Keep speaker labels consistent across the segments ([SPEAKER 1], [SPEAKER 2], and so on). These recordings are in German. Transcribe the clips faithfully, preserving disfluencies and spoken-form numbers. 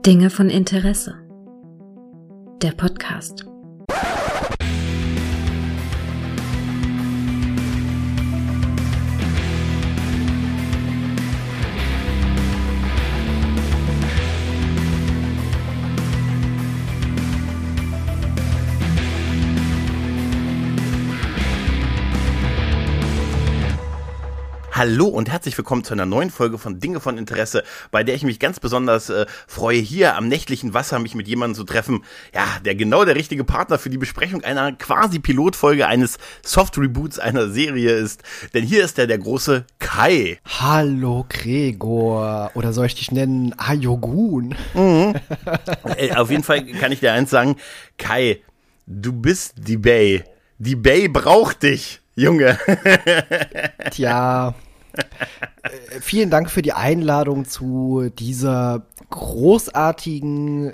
[SPEAKER 1] Dinge von Interesse. Der Podcast.
[SPEAKER 2] Hallo und herzlich willkommen zu einer neuen Folge von Dinge von Interesse, bei der ich mich ganz besonders äh, freue, hier am nächtlichen Wasser mich mit jemandem zu treffen, ja, der genau der richtige Partner für die Besprechung einer quasi Pilotfolge eines Soft-Reboots einer Serie ist. Denn hier ist er, der große Kai.
[SPEAKER 3] Hallo Gregor, oder soll ich dich nennen Ayogun?
[SPEAKER 2] Mhm. äh, auf jeden Fall kann ich dir eins sagen, Kai, du bist die Bay. Die Bay braucht dich, Junge.
[SPEAKER 3] Tja, äh, vielen Dank für die Einladung zu dieser großartigen,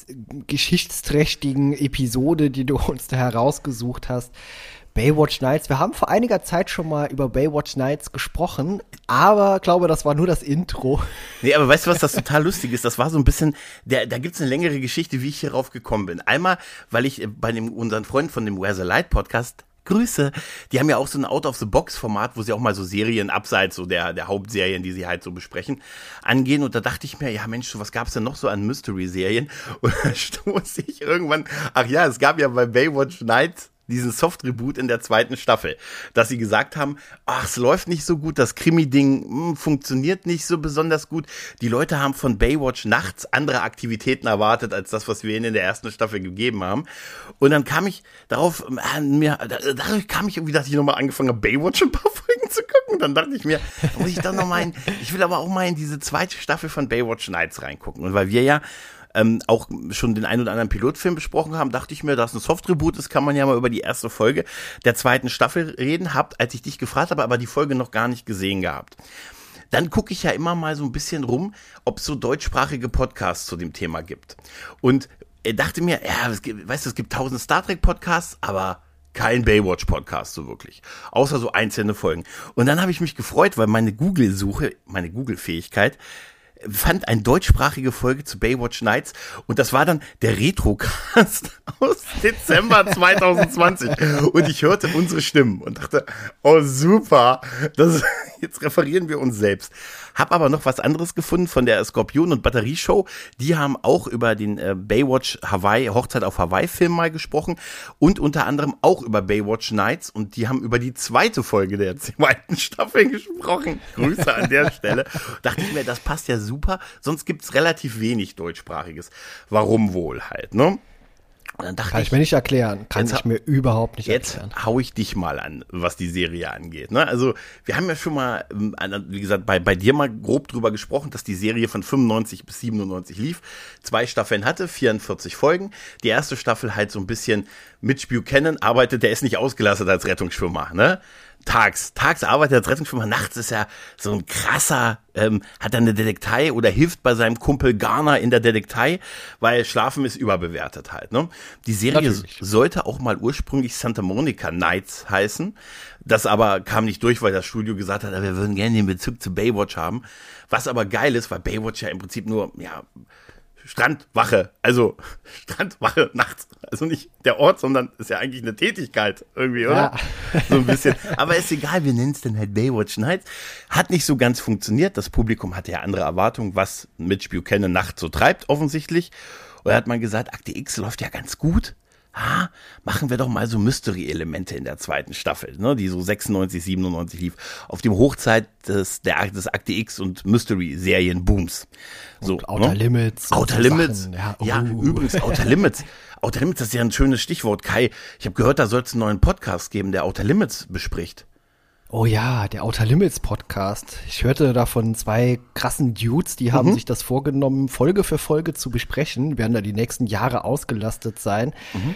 [SPEAKER 3] geschichtsträchtigen Episode, die du uns da herausgesucht hast. Baywatch Nights. Wir haben vor einiger Zeit schon mal über Baywatch Nights gesprochen, aber ich glaube, das war nur das Intro.
[SPEAKER 2] Nee, aber weißt du, was das total lustig ist? Das war so ein bisschen, der, da gibt's eine längere Geschichte, wie ich hier rauf gekommen bin. Einmal, weil ich bei dem, unseren Freunden von dem Where's the Light Podcast, Grüße, die haben ja auch so ein Out-of-the-Box-Format, wo sie auch mal so Serien abseits so der, der Hauptserien, die sie halt so besprechen, angehen. Und da dachte ich mir, ja Mensch, was gab's denn noch so an Mystery-Serien? Und da stoße ich irgendwann, ach ja, es gab ja bei Baywatch Nights diesen Soft-Reboot in der zweiten Staffel, dass sie gesagt haben, ach, es läuft nicht so gut, das Krimi-Ding mh, funktioniert nicht so besonders gut. Die Leute haben von Baywatch nachts andere Aktivitäten erwartet, als das, was wir ihnen in der ersten Staffel gegeben haben. Und dann kam ich darauf, äh, mir, dadurch kam ich irgendwie, dass ich nochmal angefangen habe, Baywatch ein paar Folgen zu gucken. Dann dachte ich mir, muss ich doch noch mal in, ich will aber auch mal in diese zweite Staffel von Baywatch Nights reingucken. Und weil wir ja Ähm, auch schon den einen oder anderen Pilotfilm besprochen haben, dachte ich mir, dass ein Soft-Reboot ist, kann man ja mal über die erste Folge der zweiten Staffel reden. Habt, als ich dich gefragt habe, aber die Folge noch gar nicht gesehen gehabt. Dann gucke ich ja immer mal so ein bisschen rum, ob es so deutschsprachige Podcasts zu dem Thema gibt. Und er dachte mir, ja, es gibt, weißt du, es gibt tausend Star Trek Podcasts, aber kein Baywatch-Podcast so wirklich. Außer so einzelne Folgen. Und dann habe ich mich gefreut, weil meine Google-Suche, meine Google-Fähigkeit fand eine deutschsprachige Folge zu Baywatch Nights und das war dann der Retrocast aus Dezember zwanzig zwanzig und ich hörte unsere Stimmen und dachte, oh super, das, jetzt referieren wir uns selbst. Hab aber noch was anderes gefunden von der Skorpion- und Batterieshow. Die haben auch über den äh, Baywatch Hawaii, Hochzeit auf Hawaii-Film mal gesprochen und unter anderem auch über Baywatch Nights und die haben über die zweite Folge der zweiten Staffel gesprochen. Grüße an der Stelle. Dachte ich mir, das passt ja super, sonst gibt's relativ wenig deutschsprachiges. Warum wohl halt, ne? Und dann dachte
[SPEAKER 3] Kann ich, ich mir nicht erklären. Kann ich mir überhaupt nicht
[SPEAKER 2] jetzt
[SPEAKER 3] erklären.
[SPEAKER 2] Jetzt hau ich dich mal an, was die Serie angeht. Ne? Also wir haben ja schon mal, wie gesagt, bei, bei dir mal grob drüber gesprochen, dass die Serie von fünfundneunzig bis siebenundneunzig lief. Zwei Staffeln hatte, vierundvierzig Folgen. Die erste Staffel halt so ein bisschen Mitch Buchanan arbeitet, der ist nicht ausgelastet als Rettungsschwimmer, ne? Tags, tags arbeitet er als Rettungsschwimmer, nachts ist er so ein krasser, ähm, hat er eine Detektei oder hilft bei seinem Kumpel Garner in der Detektei, weil Schlafen ist überbewertet halt, ne? Die Serie Natürlich. sollte auch mal ursprünglich Santa Monica Nights heißen, das aber kam nicht durch, weil das Studio gesagt hat, wir würden gerne den Bezug zu Baywatch haben, was aber geil ist, weil Baywatch ja im Prinzip nur, ja, Strandwache, also Strandwache nachts, also nicht der Ort, sondern ist ja eigentlich eine Tätigkeit irgendwie, oder? Ja. So ein bisschen, aber ist egal, wir nennen es dann halt Baywatch Nights. Hat nicht so ganz funktioniert, das Publikum hatte ja andere Erwartungen, was Mitch Buchanan nachts so treibt offensichtlich. Und da hat man gesagt, Akte X läuft ja ganz gut. Ah, machen wir doch mal so Mystery-Elemente in der zweiten Staffel, ne, die so sechsundneunzig, siebenundneunzig lief, auf dem Hochzeit des, der, des Akte X und Mystery-Serien-Booms. So,
[SPEAKER 3] und Outer ne? Limits.
[SPEAKER 2] Outer
[SPEAKER 3] so
[SPEAKER 2] Limits.
[SPEAKER 3] Sachen, ja, uh.
[SPEAKER 2] ja, übrigens, Outer Limits. Outer Limits, das ist ja ein schönes Stichwort, Kai. Ich habe gehört, da soll es einen neuen Podcast geben, der Outer Limits bespricht.
[SPEAKER 3] Oh ja, der Outer Limits Podcast. Ich hörte da von zwei krassen Dudes, die haben mhm. sich das vorgenommen, Folge für Folge zu besprechen. Werden da die nächsten Jahre ausgelastet sein. Mhm.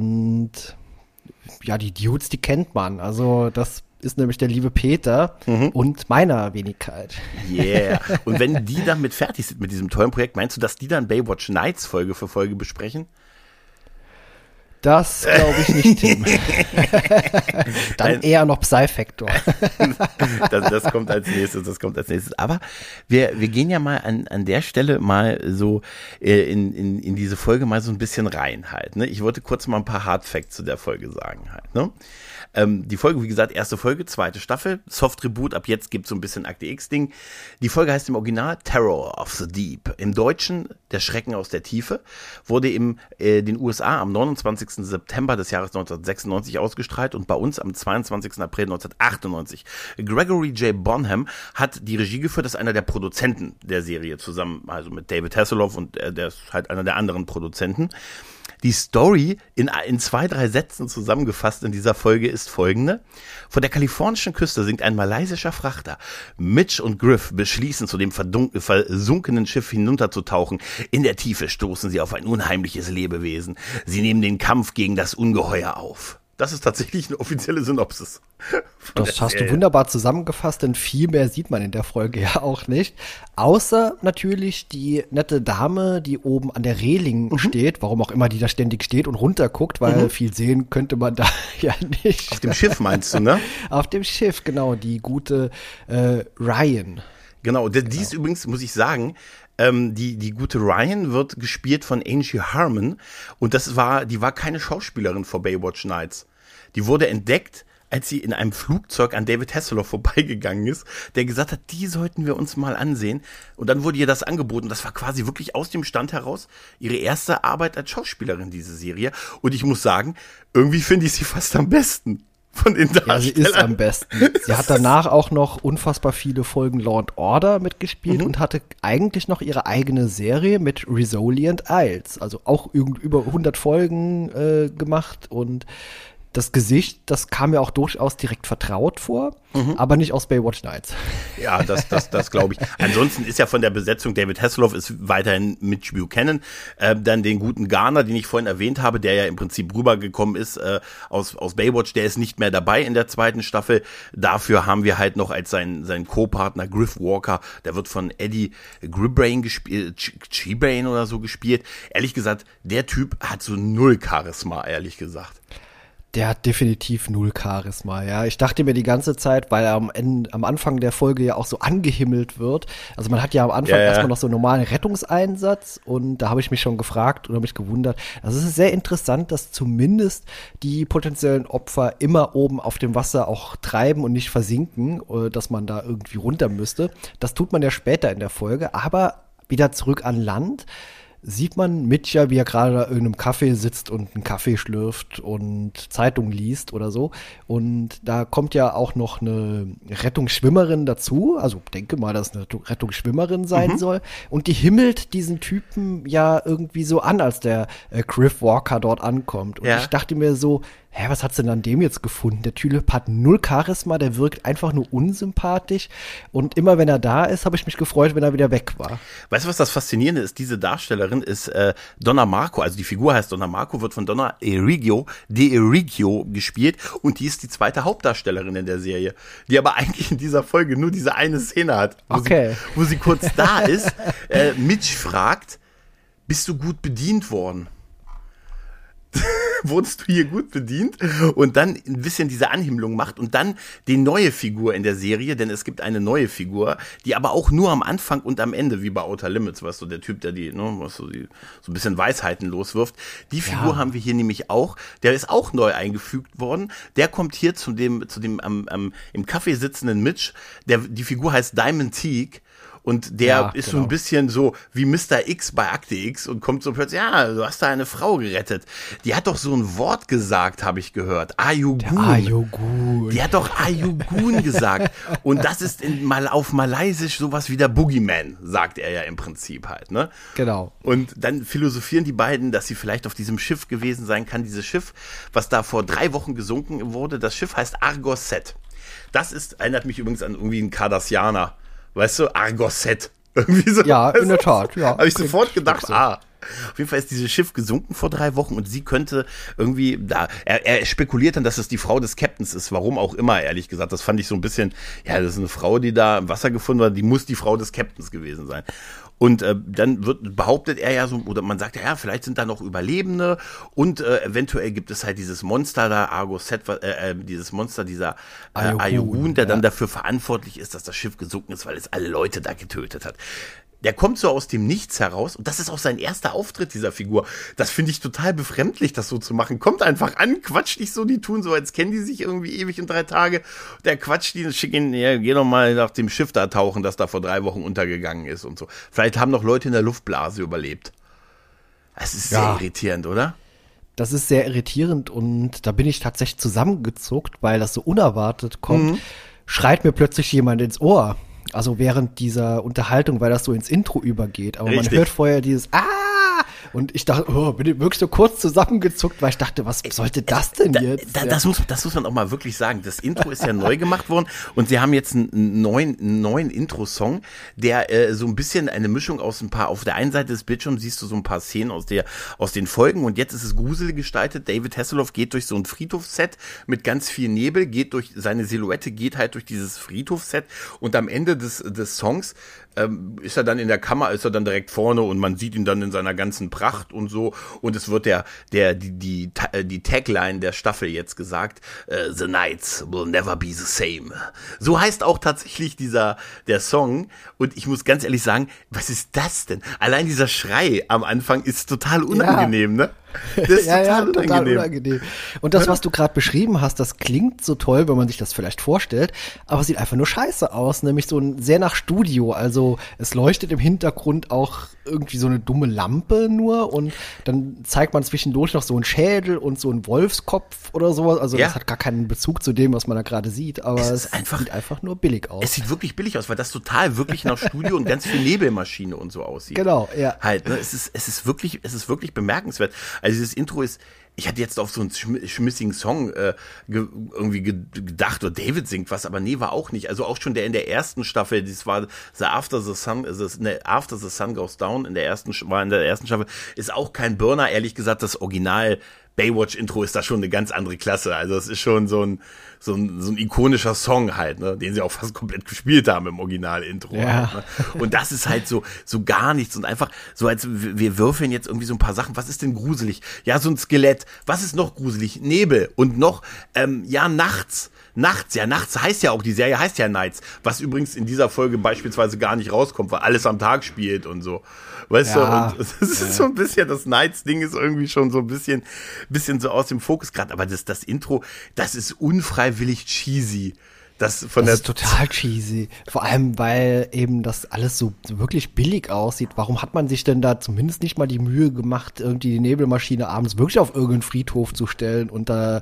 [SPEAKER 3] Und ja, die Dudes, die kennt man. Also das ist nämlich der liebe Peter mhm. und meiner Wenigkeit.
[SPEAKER 2] Yeah. Und wenn die damit fertig sind mit diesem tollen Projekt, meinst du, dass die dann Baywatch Nights Folge für Folge besprechen?
[SPEAKER 3] Das glaube ich nicht, Tim. Dann Nein. eher noch Psy-Factor.
[SPEAKER 2] das, das kommt als nächstes, das kommt als nächstes. Aber wir, wir gehen ja mal an, an der Stelle mal so äh, in, in, in diese Folge mal so ein bisschen rein halt. Ne? Ich wollte kurz mal ein paar Hard Facts zu der Folge sagen halt. Ne? Ähm, die Folge, wie gesagt, erste Folge, zweite Staffel, Soft Reboot, ab jetzt gibt es so ein bisschen Akte X-Ding. Die Folge heißt im Original Terror of the Deep. Im Deutschen Der Schrecken aus der Tiefe, wurde in äh, den U S A am neunundzwanzigsten September des Jahres neunzehnhundertsechsundneunzig ausgestrahlt und bei uns am zweiundzwanzigsten April neunzehnhundertachtundneunzig. Gregory J. Bonham hat die Regie geführt, das ist einer der Produzenten der Serie, zusammen also mit David Hasselhoff und äh, der ist halt einer der anderen Produzenten. Die Story in, in zwei, drei Sätzen zusammengefasst in dieser Folge ist folgende. Vor der kalifornischen Küste sinkt ein malaysischer Frachter. Mitch und Griff beschließen, zu dem verdunk- versunkenen Schiff hinunterzutauchen. In der Tiefe stoßen sie auf ein unheimliches Lebewesen. Sie nehmen den Kampf gegen das Ungeheuer auf. Das ist tatsächlich eine offizielle Synopsis.
[SPEAKER 3] Das hast du wunderbar zusammengefasst, denn viel mehr sieht man in der Folge ja auch nicht. Außer natürlich die nette Dame, die oben an der Reling mhm. steht, warum auch immer die da ständig steht und runterguckt, weil mhm. viel sehen könnte man da ja nicht.
[SPEAKER 2] Auf dem Schiff meinst du, ne?
[SPEAKER 3] Auf dem Schiff, genau, die gute äh, Ryan.
[SPEAKER 2] Genau, die genau. ist übrigens, muss ich sagen, Ähm, die, die gute Ryan wird gespielt von Angie Harmon und das war, die war keine Schauspielerin vor Baywatch Nights. Die wurde entdeckt, als sie in einem Flugzeug an David Hasselhoff vorbeigegangen ist, der gesagt hat, die sollten wir uns mal ansehen. Und dann wurde ihr das angeboten. Das war quasi wirklich aus dem Stand heraus ihre erste Arbeit als Schauspielerin, diese Serie. Und ich muss sagen, irgendwie finde ich sie fast am besten. Von den Darstellern.
[SPEAKER 3] Ja, sie ist am besten. Sie hat danach auch noch unfassbar viele Folgen Law and Order mitgespielt mhm. und hatte eigentlich noch ihre eigene Serie mit Rizzoli and Isles. Also auch über hundert Folgen äh, gemacht und das Gesicht, das kam mir auch durchaus direkt vertraut vor, mhm. aber nicht aus Baywatch Nights.
[SPEAKER 2] Ja, das, das, das glaube ich. Ansonsten ist ja von der Besetzung, David Hasselhoff ist weiterhin Mitch Buchanan, äh, dann den guten Garner, den ich vorhin erwähnt habe, der ja im Prinzip rübergekommen ist äh, aus, aus Baywatch, der ist nicht mehr dabei in der zweiten Staffel. Dafür haben wir halt noch als sein, sein Co-Partner Griff Walker, der wird von Eddie Gribrain gespielt, Chibrain oder so gespielt. Ehrlich gesagt, der Typ hat so null Charisma, ehrlich gesagt.
[SPEAKER 3] Der hat definitiv null Charisma, ja. Ich dachte mir die ganze Zeit, weil er am Ende, am Anfang der Folge ja auch so angehimmelt wird. Also man hat ja am Anfang ja, ja. erstmal noch so einen normalen Rettungseinsatz und da habe ich mich schon gefragt oder mich gewundert. Also es ist sehr interessant, dass zumindest die potenziellen Opfer immer oben auf dem Wasser auch treiben und nicht versinken, dass man da irgendwie runter müsste. Das tut man ja später in der Folge, aber wieder zurück an Land sieht man Mitch ja, wie er gerade da in einem Café sitzt und einen Kaffee schlürft und Zeitung liest oder so. Und da kommt ja auch noch eine Rettungsschwimmerin dazu. Also denke mal, dass eine Rettungsschwimmerin sein mhm. soll. Und die himmelt diesen Typen ja irgendwie so an, als der äh, Griff Walker dort ankommt. Und ja. ich dachte mir so, hä, was hat's denn an dem jetzt gefunden? Der Typ hat null Charisma, der wirkt einfach nur unsympathisch. Und immer wenn er da ist, habe ich mich gefreut, wenn er wieder weg war.
[SPEAKER 2] Weißt du, was das Faszinierende ist? Diese Darstellerin ist äh, Donna Marco, also die Figur heißt Donna Marco, wird von Donna Erigio, De Erigio gespielt und die ist die zweite Hauptdarstellerin in der Serie, die aber eigentlich in dieser Folge nur diese eine Szene hat, wo,
[SPEAKER 3] okay.
[SPEAKER 2] sie, wo sie kurz da ist. Äh, Mitch fragt, bist du gut bedient worden? Wurdest du hier gut bedient? Und dann ein bisschen diese Anhimmlung macht und dann die neue Figur in der Serie, denn es gibt eine neue Figur, die aber auch nur am Anfang und am Ende, wie bei Outer Limits, weißt du, der Typ, der die, ne, was so, die, so ein bisschen Weisheiten loswirft. Die Figur ja. haben wir hier nämlich auch, der ist auch neu eingefügt worden, der kommt hier zu dem, zu dem am, am, im Café sitzenden Mitch, der, die Figur heißt Diamond Teague. Und der ja, ist genau. so ein bisschen so wie Mister X bei Akte X und kommt so plötzlich, ja, du hast da eine Frau gerettet. Die hat doch so ein Wort gesagt, habe ich gehört. Ayugun.
[SPEAKER 3] Ayugun.
[SPEAKER 2] Die hat doch Ayugun gesagt. Und das ist in, mal auf Malaysisch sowas wie der Boogeyman, sagt er ja im Prinzip halt, ne?
[SPEAKER 3] Genau.
[SPEAKER 2] Und dann philosophieren die beiden, dass sie vielleicht auf diesem Schiff gewesen sein kann. Dieses Schiff, was da vor drei Wochen gesunken wurde, das Schiff heißt Argos Set. Das ist, erinnert mich übrigens an irgendwie einen Cardassianer. Weißt du, Argos-Set. Irgendwie so.
[SPEAKER 3] Ja, in der Tat, ja.
[SPEAKER 2] Habe ich sofort gedacht, so. ah. Auf jeden Fall ist dieses Schiff gesunken vor drei Wochen und sie könnte irgendwie da, er, er spekuliert dann, dass es die Frau des Captains ist, warum auch immer, ehrlich gesagt. Das fand ich so ein bisschen, ja, das ist eine Frau, die da im Wasser gefunden war, die muss die Frau des Captains gewesen sein. Und äh, dann wird behauptet er ja so, oder man sagt ja, vielleicht sind da noch Überlebende und äh, eventuell gibt es halt dieses Monster da, Argo Set, äh, dieses Monster, dieser äh, Ayurun, der ja. dann dafür verantwortlich ist, dass das Schiff gesunken ist, weil es alle Leute da getötet hat. Der kommt so aus dem Nichts heraus und das ist auch sein erster Auftritt dieser Figur. Das finde ich total befremdlich, das so zu machen. Kommt einfach an, quatscht dich so, die tun so, als kennen die sich irgendwie ewig in drei Tage. Der quatscht die und schickt ihn, ja, geh doch mal nach dem Schiff da tauchen, das da vor drei Wochen untergegangen ist und so. Vielleicht haben noch Leute in der Luftblase überlebt. Das ist ja. sehr irritierend, oder?
[SPEAKER 3] Das ist sehr irritierend und da bin ich tatsächlich zusammengezuckt, weil das so unerwartet kommt. Mhm. Schreit mir plötzlich jemand ins Ohr. Also während dieser Unterhaltung, weil das so ins Intro übergeht. Aber Richtig. Man hört vorher dieses Ah! Und ich dachte, oh, bin ich wirklich so kurz zusammengezuckt, weil ich dachte, was sollte das denn jetzt?
[SPEAKER 2] Da, da, das, muss, das muss man auch mal wirklich sagen. Das Intro ist ja neu gemacht worden und sie haben jetzt einen neuen, einen neuen Intro-Song, der äh, so ein bisschen eine Mischung aus ein paar, auf der einen Seite des Bildschirms siehst du so ein paar Szenen aus, der, aus den Folgen und jetzt ist es gruselig gestaltet. David Hasselhoff geht durch so ein Friedhofsset mit ganz viel Nebel, geht durch, seine Silhouette geht halt durch dieses Friedhofsset und am Ende des, des Songs ähm, ist er dann in der Kammer, ist er dann direkt vorne und man sieht ihn dann in seiner ganzen Pracht und so und es wird der, der, die, die, die Tagline der Staffel jetzt gesagt, uh, The Nights will never be the same. So heißt auch tatsächlich dieser, der Song und ich muss ganz ehrlich sagen, was ist das denn? Allein dieser Schrei am Anfang ist total unangenehm, ja. ne? Das ist
[SPEAKER 3] ja,
[SPEAKER 2] total,
[SPEAKER 3] ja,
[SPEAKER 2] unangenehm.
[SPEAKER 3] total unangenehm. Und das, was du gerade beschrieben hast, das klingt so toll, wenn man sich das vielleicht vorstellt, aber sieht einfach nur scheiße aus, nämlich so ein sehr nach Studio. Also es leuchtet im Hintergrund auch irgendwie so eine dumme Lampe nur und dann zeigt man zwischendurch noch so einen Schädel und so einen Wolfskopf oder sowas. Also ja. das hat gar keinen Bezug zu dem, was man da gerade sieht, aber es, es einfach, sieht einfach nur billig aus.
[SPEAKER 2] Es sieht wirklich billig aus, weil das total wirklich nach Studio und ganz viel Nebelmaschine und so aussieht.
[SPEAKER 3] Genau, ja.
[SPEAKER 2] Halt, ne? Es ist, es ist wirklich, es ist wirklich bemerkenswert. Also dieses Intro ist, ich hatte jetzt auf so einen schm- schmissigen Song äh, ge- irgendwie ge- gedacht, oder David singt was, aber nee, war auch nicht. Also auch schon der in der ersten Staffel, das war The After the Sun, das, ne, After the Sun Goes Down, in der ersten, war in der ersten Staffel, ist auch kein Burner, ehrlich gesagt, das Original Baywatch-Intro ist da schon eine ganz andere Klasse. Also es ist schon so ein, so ein, so ein ikonischer Song halt, ne, den sie auch fast komplett gespielt haben im Original-Intro.
[SPEAKER 3] Ja.
[SPEAKER 2] Halt, ne? Und das ist halt so, so gar nichts und einfach so, als wir würfeln jetzt irgendwie so ein paar Sachen. Was ist denn gruselig? Ja, so ein Skelett. Was ist noch gruselig? Nebel. Und noch, ähm, ja, nachts. Nachts, ja, nachts heißt ja auch, die Serie heißt ja Nights, was übrigens in dieser Folge beispielsweise gar nicht rauskommt, weil alles am Tag spielt und so. Weißt ja, du, und das ist ja. so ein bisschen, das Nights-Ding ist irgendwie schon so ein bisschen, bisschen so aus dem Fokus gerade, aber das, das Intro, das ist unfreiwillig cheesy. Das, von
[SPEAKER 3] das
[SPEAKER 2] der
[SPEAKER 3] ist total cheesy. Vor allem, weil eben das alles so, so wirklich billig aussieht. Warum hat man sich denn da zumindest nicht mal die Mühe gemacht, irgendwie die Nebelmaschine abends wirklich auf irgendeinen Friedhof zu stellen und da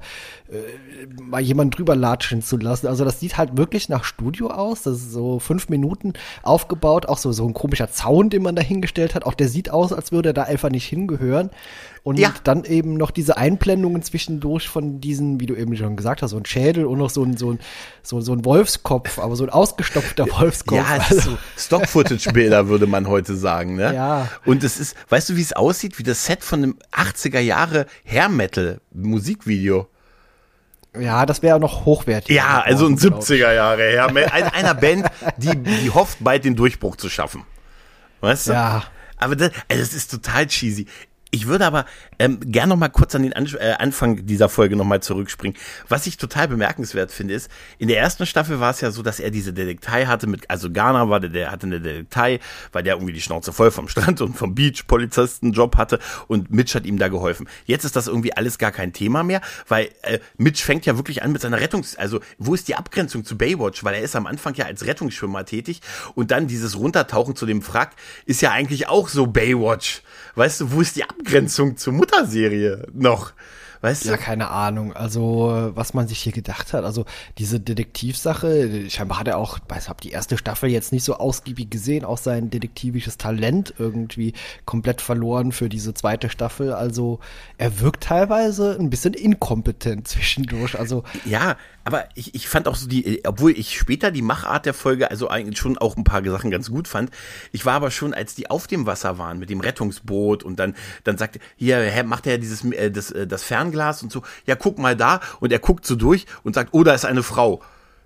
[SPEAKER 3] äh, mal jemanden drüber latschen zu lassen? Also das sieht halt wirklich nach Studio aus. Das ist so fünf Minuten aufgebaut. Auch so, so ein komischer Zaun, den man da hingestellt hat. Auch der sieht aus, als würde er da einfach nicht hingehören. Und ja. dann eben noch diese Einblendungen zwischendurch von diesen, wie du eben schon gesagt hast, so ein Schädel und noch so ein, so ein, so, so ein Wolfskopf, aber so ein ausgestopfter Wolfskopf.
[SPEAKER 2] Ja, es ist so Stock-Footage-Bilder, würde man heute sagen, ne?
[SPEAKER 3] Ja.
[SPEAKER 2] Und es ist, weißt du, wie es aussieht? Wie das Set von einem achtziger Jahre Hair-Metal-Musikvideo.
[SPEAKER 3] Ja, das wäre noch hochwertig.
[SPEAKER 2] Ja, also ein siebziger Jahre Hair Metal, einer Band, die, die hofft, bald den Durchbruch zu schaffen. Weißt du?
[SPEAKER 3] Ja.
[SPEAKER 2] Aber das, also das ist total cheesy. Ich würde aber ähm, gern noch mal kurz an den An- äh, Anfang dieser Folge noch mal zurückspringen. Was ich total bemerkenswert finde, ist, in der ersten Staffel war es ja so, dass er diese Detektei hatte, mit, also Garner war der, der hatte eine Detektei, weil der irgendwie die Schnauze voll vom Strand und vom Beach Polizistenjob hatte und Mitch hat ihm da geholfen. Jetzt ist das irgendwie alles gar kein Thema mehr, weil äh, Mitch fängt ja wirklich an mit seiner Rettungs-, also wo ist die Abgrenzung zu Baywatch, weil er ist am Anfang ja als Rettungsschwimmer tätig und dann dieses Runtertauchen zu dem Wrack ist ja eigentlich auch so Baywatch. Weißt du, wo ist die Abgrenzung zur Mutterserie noch? Weißt
[SPEAKER 3] ja,
[SPEAKER 2] du?
[SPEAKER 3] keine Ahnung. Also, was man sich hier gedacht hat. Also, diese Detektivsache, scheinbar hat er auch, ich habe die erste Staffel jetzt nicht so ausgiebig gesehen, auch sein detektivisches Talent irgendwie komplett verloren für diese zweite Staffel. Also, er wirkt teilweise ein bisschen inkompetent zwischendurch. Also,
[SPEAKER 2] ja, aber ich, ich fand auch so die, obwohl ich später die Machart der Folge, also eigentlich schon auch ein paar Sachen ganz gut fand. Ich war aber schon, als die auf dem Wasser waren mit dem Rettungsboot und dann, dann sagte, hier macht er dieses, das, das Fernglas und so, ja, guck mal da und er guckt so durch und sagt, oh, da ist eine Frau.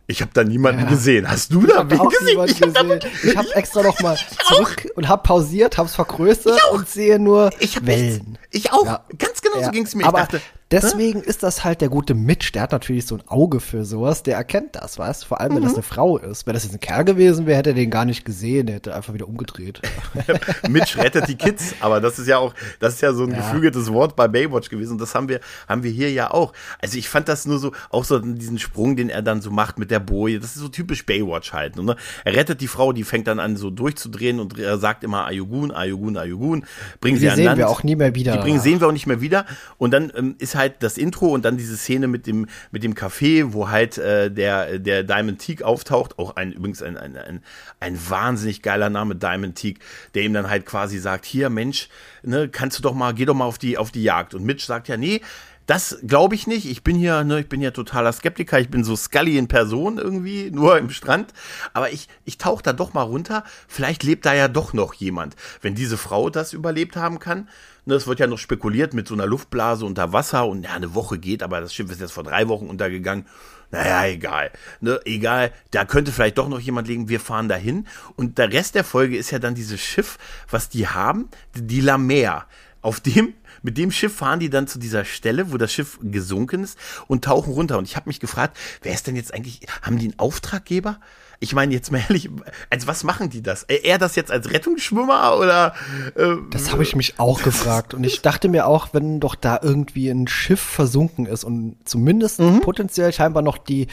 [SPEAKER 2] Ich habe da niemanden
[SPEAKER 3] Ja.
[SPEAKER 2] gesehen. Hast du da wen
[SPEAKER 3] auch
[SPEAKER 2] gesehen?
[SPEAKER 3] niemanden
[SPEAKER 2] Ich habe da
[SPEAKER 3] gesehen.
[SPEAKER 2] wirklich-
[SPEAKER 3] Ich habe extra noch mal zurück und habe pausiert, habe es vergrößert und sehe nur
[SPEAKER 2] ich hab
[SPEAKER 3] Wellen.
[SPEAKER 2] nichts. Ich auch.
[SPEAKER 3] Ja.
[SPEAKER 2] Ganz genau so
[SPEAKER 3] Ja.
[SPEAKER 2] ging es mir. Ich
[SPEAKER 3] Aber
[SPEAKER 2] dachte,
[SPEAKER 3] deswegen ist das halt der gute Mitch, der hat natürlich so ein Auge für sowas, der erkennt das, weißt du? Vor allem, wenn
[SPEAKER 2] Mhm.
[SPEAKER 3] das eine Frau ist. Wenn das jetzt ein Kerl gewesen wäre, hätte er den gar nicht gesehen, der hätte einfach wieder umgedreht.
[SPEAKER 2] Mitch rettet die Kids, aber das ist ja auch, das ist ja so ein
[SPEAKER 3] Ja.
[SPEAKER 2] geflügeltes Wort bei Baywatch gewesen und das haben wir, haben wir hier ja auch. Also ich fand das nur so, auch so diesen Sprung, den er dann so macht mit der Boje, das ist so typisch Baywatch halt, ne? Er rettet die Frau, die fängt dann an so durchzudrehen und er sagt immer Ayugun, Ayugun, Ayugun, bringen sie
[SPEAKER 3] Die
[SPEAKER 2] an
[SPEAKER 3] sehen
[SPEAKER 2] Land.
[SPEAKER 3] wir auch nie mehr wieder.
[SPEAKER 2] Die bringen, sehen wir auch nicht mehr wieder. Und dann ähm, ist halt das Intro und dann diese Szene mit dem mit dem Café, wo halt äh, der der Diamond Teague auftaucht. Auch ein übrigens ein, ein, ein, ein wahnsinnig geiler Name, Diamond Teague, der ihm dann halt quasi sagt, hier Mensch, ne, kannst du doch mal, geh doch mal auf die auf die Jagd. Und Mitch sagt ja, nee, das glaube ich nicht. Ich bin hier, ne, ich bin ja totaler Skeptiker. Ich bin so Scully in Person irgendwie, nur im Strand. Aber ich, ich tauche da doch mal runter. Vielleicht lebt da ja doch noch jemand. Wenn diese Frau das überlebt haben kann. Ne, es wird ja noch spekuliert mit so einer Luftblase unter Wasser und ja, eine Woche geht, aber das Schiff ist jetzt vor drei Wochen untergegangen. Naja, egal. Ne, egal, da könnte vielleicht doch noch jemand liegen. Wir fahren dahin. Und der Rest der Folge ist ja dann dieses Schiff, was die haben, die La Mer. Auf dem, mit dem Schiff fahren die dann zu dieser Stelle, wo das Schiff gesunken ist und tauchen runter. Und ich habe mich gefragt, wer ist denn jetzt eigentlich, haben die einen Auftraggeber? Ich meine jetzt mal ehrlich, als was machen die das? Er das jetzt als Rettungsschwimmer oder? Äh,
[SPEAKER 3] Das habe ich mich auch gefragt. Und ich dachte mir auch, wenn doch da irgendwie ein Schiff versunken ist und zumindest
[SPEAKER 2] Mhm.
[SPEAKER 3] potenziell scheinbar noch die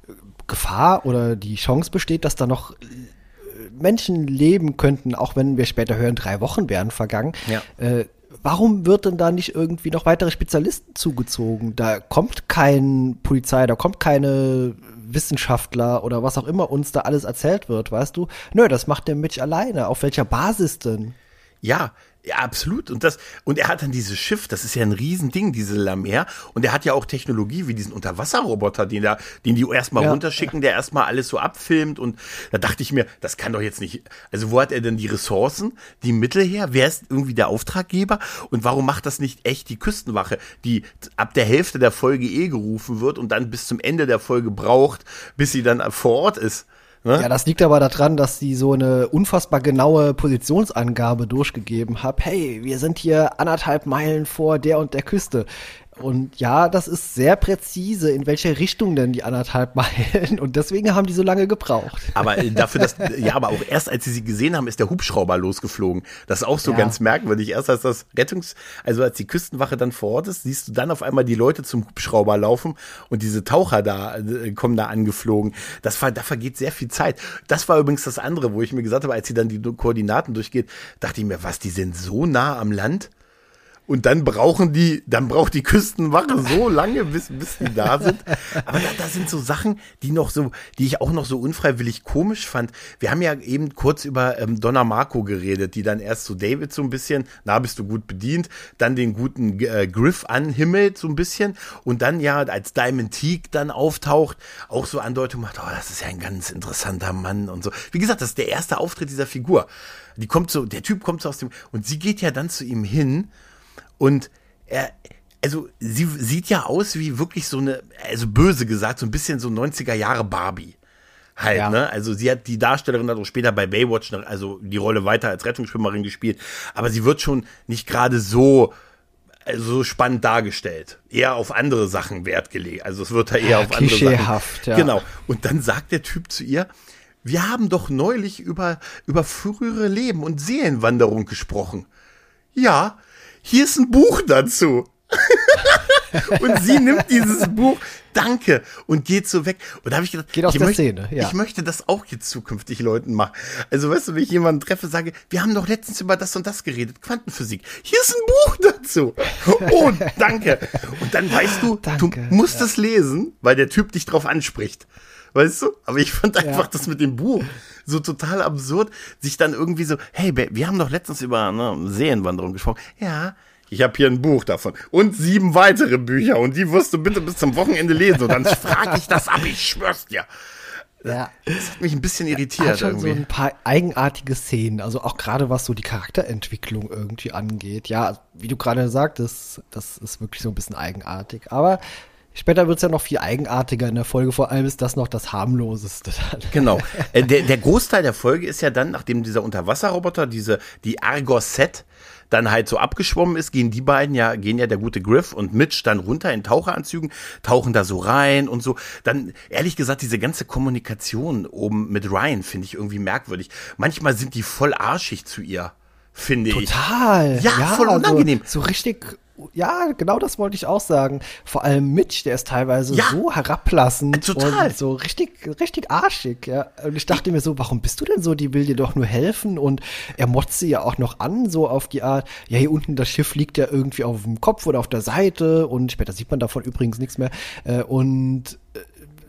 [SPEAKER 3] Gefahr oder die Chance besteht, dass da noch Menschen leben könnten, auch wenn wir später hören, drei Wochen wären vergangen.
[SPEAKER 2] Ja.
[SPEAKER 3] Äh, warum wird denn da nicht irgendwie noch weitere Spezialisten zugezogen? Da kommt kein Polizei, da kommt keine Wissenschaftler oder was auch immer uns da alles erzählt wird, weißt du? Nö, das macht der Mitch alleine. Auf welcher Basis denn?
[SPEAKER 2] Ja, ja, absolut. Und das, und er hat dann dieses Schiff, das ist ja ein Riesending, diese La Mer. Und er hat ja auch Technologie wie diesen Unterwasserroboter, den da, den die erstmal
[SPEAKER 3] Ja.
[SPEAKER 2] runterschicken, der erstmal alles so abfilmt. Und da dachte ich mir, das kann doch jetzt nicht, also wo hat er denn die Ressourcen, die Mittel her? Wer ist irgendwie der Auftraggeber? Und warum macht das nicht echt die Küstenwache, die ab der Hälfte der Folge eh gerufen wird und dann bis zum Ende der Folge braucht, bis sie dann vor Ort ist? Ne?
[SPEAKER 3] Ja, das liegt aber daran, dass sie so eine unfassbar genaue Positionsangabe durchgegeben haben. Hey, wir sind hier anderthalb Meilen vor der und der Küste. Und ja, das ist sehr präzise, in welche Richtung denn die anderthalb Meilen. Und deswegen haben die so lange gebraucht.
[SPEAKER 2] Aber äh, dafür, dass, ja, aber auch erst als sie sie gesehen haben, ist der Hubschrauber losgeflogen. Das ist auch so
[SPEAKER 3] Ja.
[SPEAKER 2] ganz merkwürdig. Erst als das Rettungs-, also als die Küstenwache dann vor Ort ist, siehst du dann auf einmal die Leute zum Hubschrauber laufen und diese Taucher da, äh, kommen da angeflogen. Das war, da vergeht sehr viel Zeit. Das war übrigens das andere, wo ich mir gesagt habe, als sie dann die Koordinaten durchgeht, dachte ich mir, was, die sind so nah am Land? Und dann brauchen die, dann braucht die Küstenwache so lange, bis, bis die da sind. Aber da, da sind so Sachen, die noch so, die ich auch noch so unfreiwillig komisch fand. Wir haben ja eben kurz über ähm, Donna Marco geredet, die dann erst zu David so ein bisschen, na, bist du gut bedient, dann den guten äh, Griff anhimmelt so ein bisschen und dann ja, als Diamond Teague dann auftaucht, auch so Andeutung macht, oh, das ist ja ein ganz interessanter Mann und so. Wie gesagt, das ist der erste Auftritt dieser Figur. Die kommt so, der Typ kommt so aus dem, und sie geht ja dann zu ihm hin. Und er, also sie sieht ja aus wie wirklich so eine, also böse gesagt, so ein bisschen so neunziger Jahre Barbie. Halt,
[SPEAKER 3] Ja.
[SPEAKER 2] ne? Also sie hat, die Darstellerin hat auch später bei Baywatch noch, also die Rolle weiter als Rettungsschwimmerin gespielt. Aber sie wird schon nicht gerade so, also so spannend dargestellt. Eher auf andere Sachen Wert gelegt. Also es wird da eher
[SPEAKER 3] Ja,
[SPEAKER 2] auf andere Sachen.
[SPEAKER 3] klischeehaft, ja.
[SPEAKER 2] Genau. Und dann sagt der Typ zu ihr, wir haben doch neulich über, über frühere Leben und Seelenwanderung gesprochen. Ja, hier ist ein Buch dazu. Und sie nimmt dieses Buch, danke, und geht so weg. Und da habe ich gedacht,
[SPEAKER 3] Geht aus
[SPEAKER 2] ich,
[SPEAKER 3] der
[SPEAKER 2] möchte,
[SPEAKER 3] Szene, ja.
[SPEAKER 2] ich möchte das auch jetzt zukünftig Leuten machen. Also weißt du, wenn ich jemanden treffe, sage, wir haben doch letztens über das und das geredet, Quantenphysik. Hier ist ein Buch dazu. Oh, danke. Und dann weißt du,
[SPEAKER 3] Danke,
[SPEAKER 2] du musst
[SPEAKER 3] ja.
[SPEAKER 2] es lesen, weil der Typ dich drauf anspricht. Weißt du? Aber ich fand einfach
[SPEAKER 3] Ja.
[SPEAKER 2] das mit dem Buch so total absurd, sich dann irgendwie so, hey, wir haben doch letztens über ne, Seelenwanderung gesprochen. Ja, ich habe hier ein Buch davon und sieben weitere Bücher und die wirst du bitte bis zum Wochenende lesen. Und dann frage ich das ab, ich schwör's dir.
[SPEAKER 3] Ja.
[SPEAKER 2] Das hat mich ein bisschen
[SPEAKER 3] Hat
[SPEAKER 2] irritiert
[SPEAKER 3] schon
[SPEAKER 2] irgendwie.
[SPEAKER 3] so ein paar eigenartige Szenen, also auch gerade was so die Charakterentwicklung irgendwie angeht. Ja, wie du gerade sagtest, das ist wirklich so ein bisschen eigenartig. Aber Später wird's ja noch viel eigenartiger in der Folge, vor allem ist das noch das harmloseste.
[SPEAKER 2] Genau. Äh, der, der Großteil der Folge ist ja dann, nachdem dieser Unterwasserroboter, diese, die Argos-Set, dann halt so abgeschwommen ist, gehen die beiden ja, gehen ja der gute Griff und Mitch dann runter in Taucheranzügen, tauchen da so rein und so. Dann, ehrlich gesagt, diese ganze Kommunikation oben mit Ryan finde ich irgendwie merkwürdig. Manchmal sind die voll arschig zu ihr, finde ich.
[SPEAKER 3] Total.
[SPEAKER 2] Ja, voll unangenehm.
[SPEAKER 3] So, so richtig, ja, genau das wollte ich auch sagen. Vor allem Mitch, der ist teilweise
[SPEAKER 2] Ja,
[SPEAKER 3] so herablassend
[SPEAKER 2] total.
[SPEAKER 3] und so richtig, richtig arschig, ja. Und ich dachte mir so, warum bist du denn so? Die will dir doch nur helfen und er motzt sie ja auch noch an, so auf die Art, ja, hier unten das Schiff liegt ja irgendwie auf dem Kopf oder auf der Seite und später sieht man davon übrigens nichts mehr. Äh, und äh,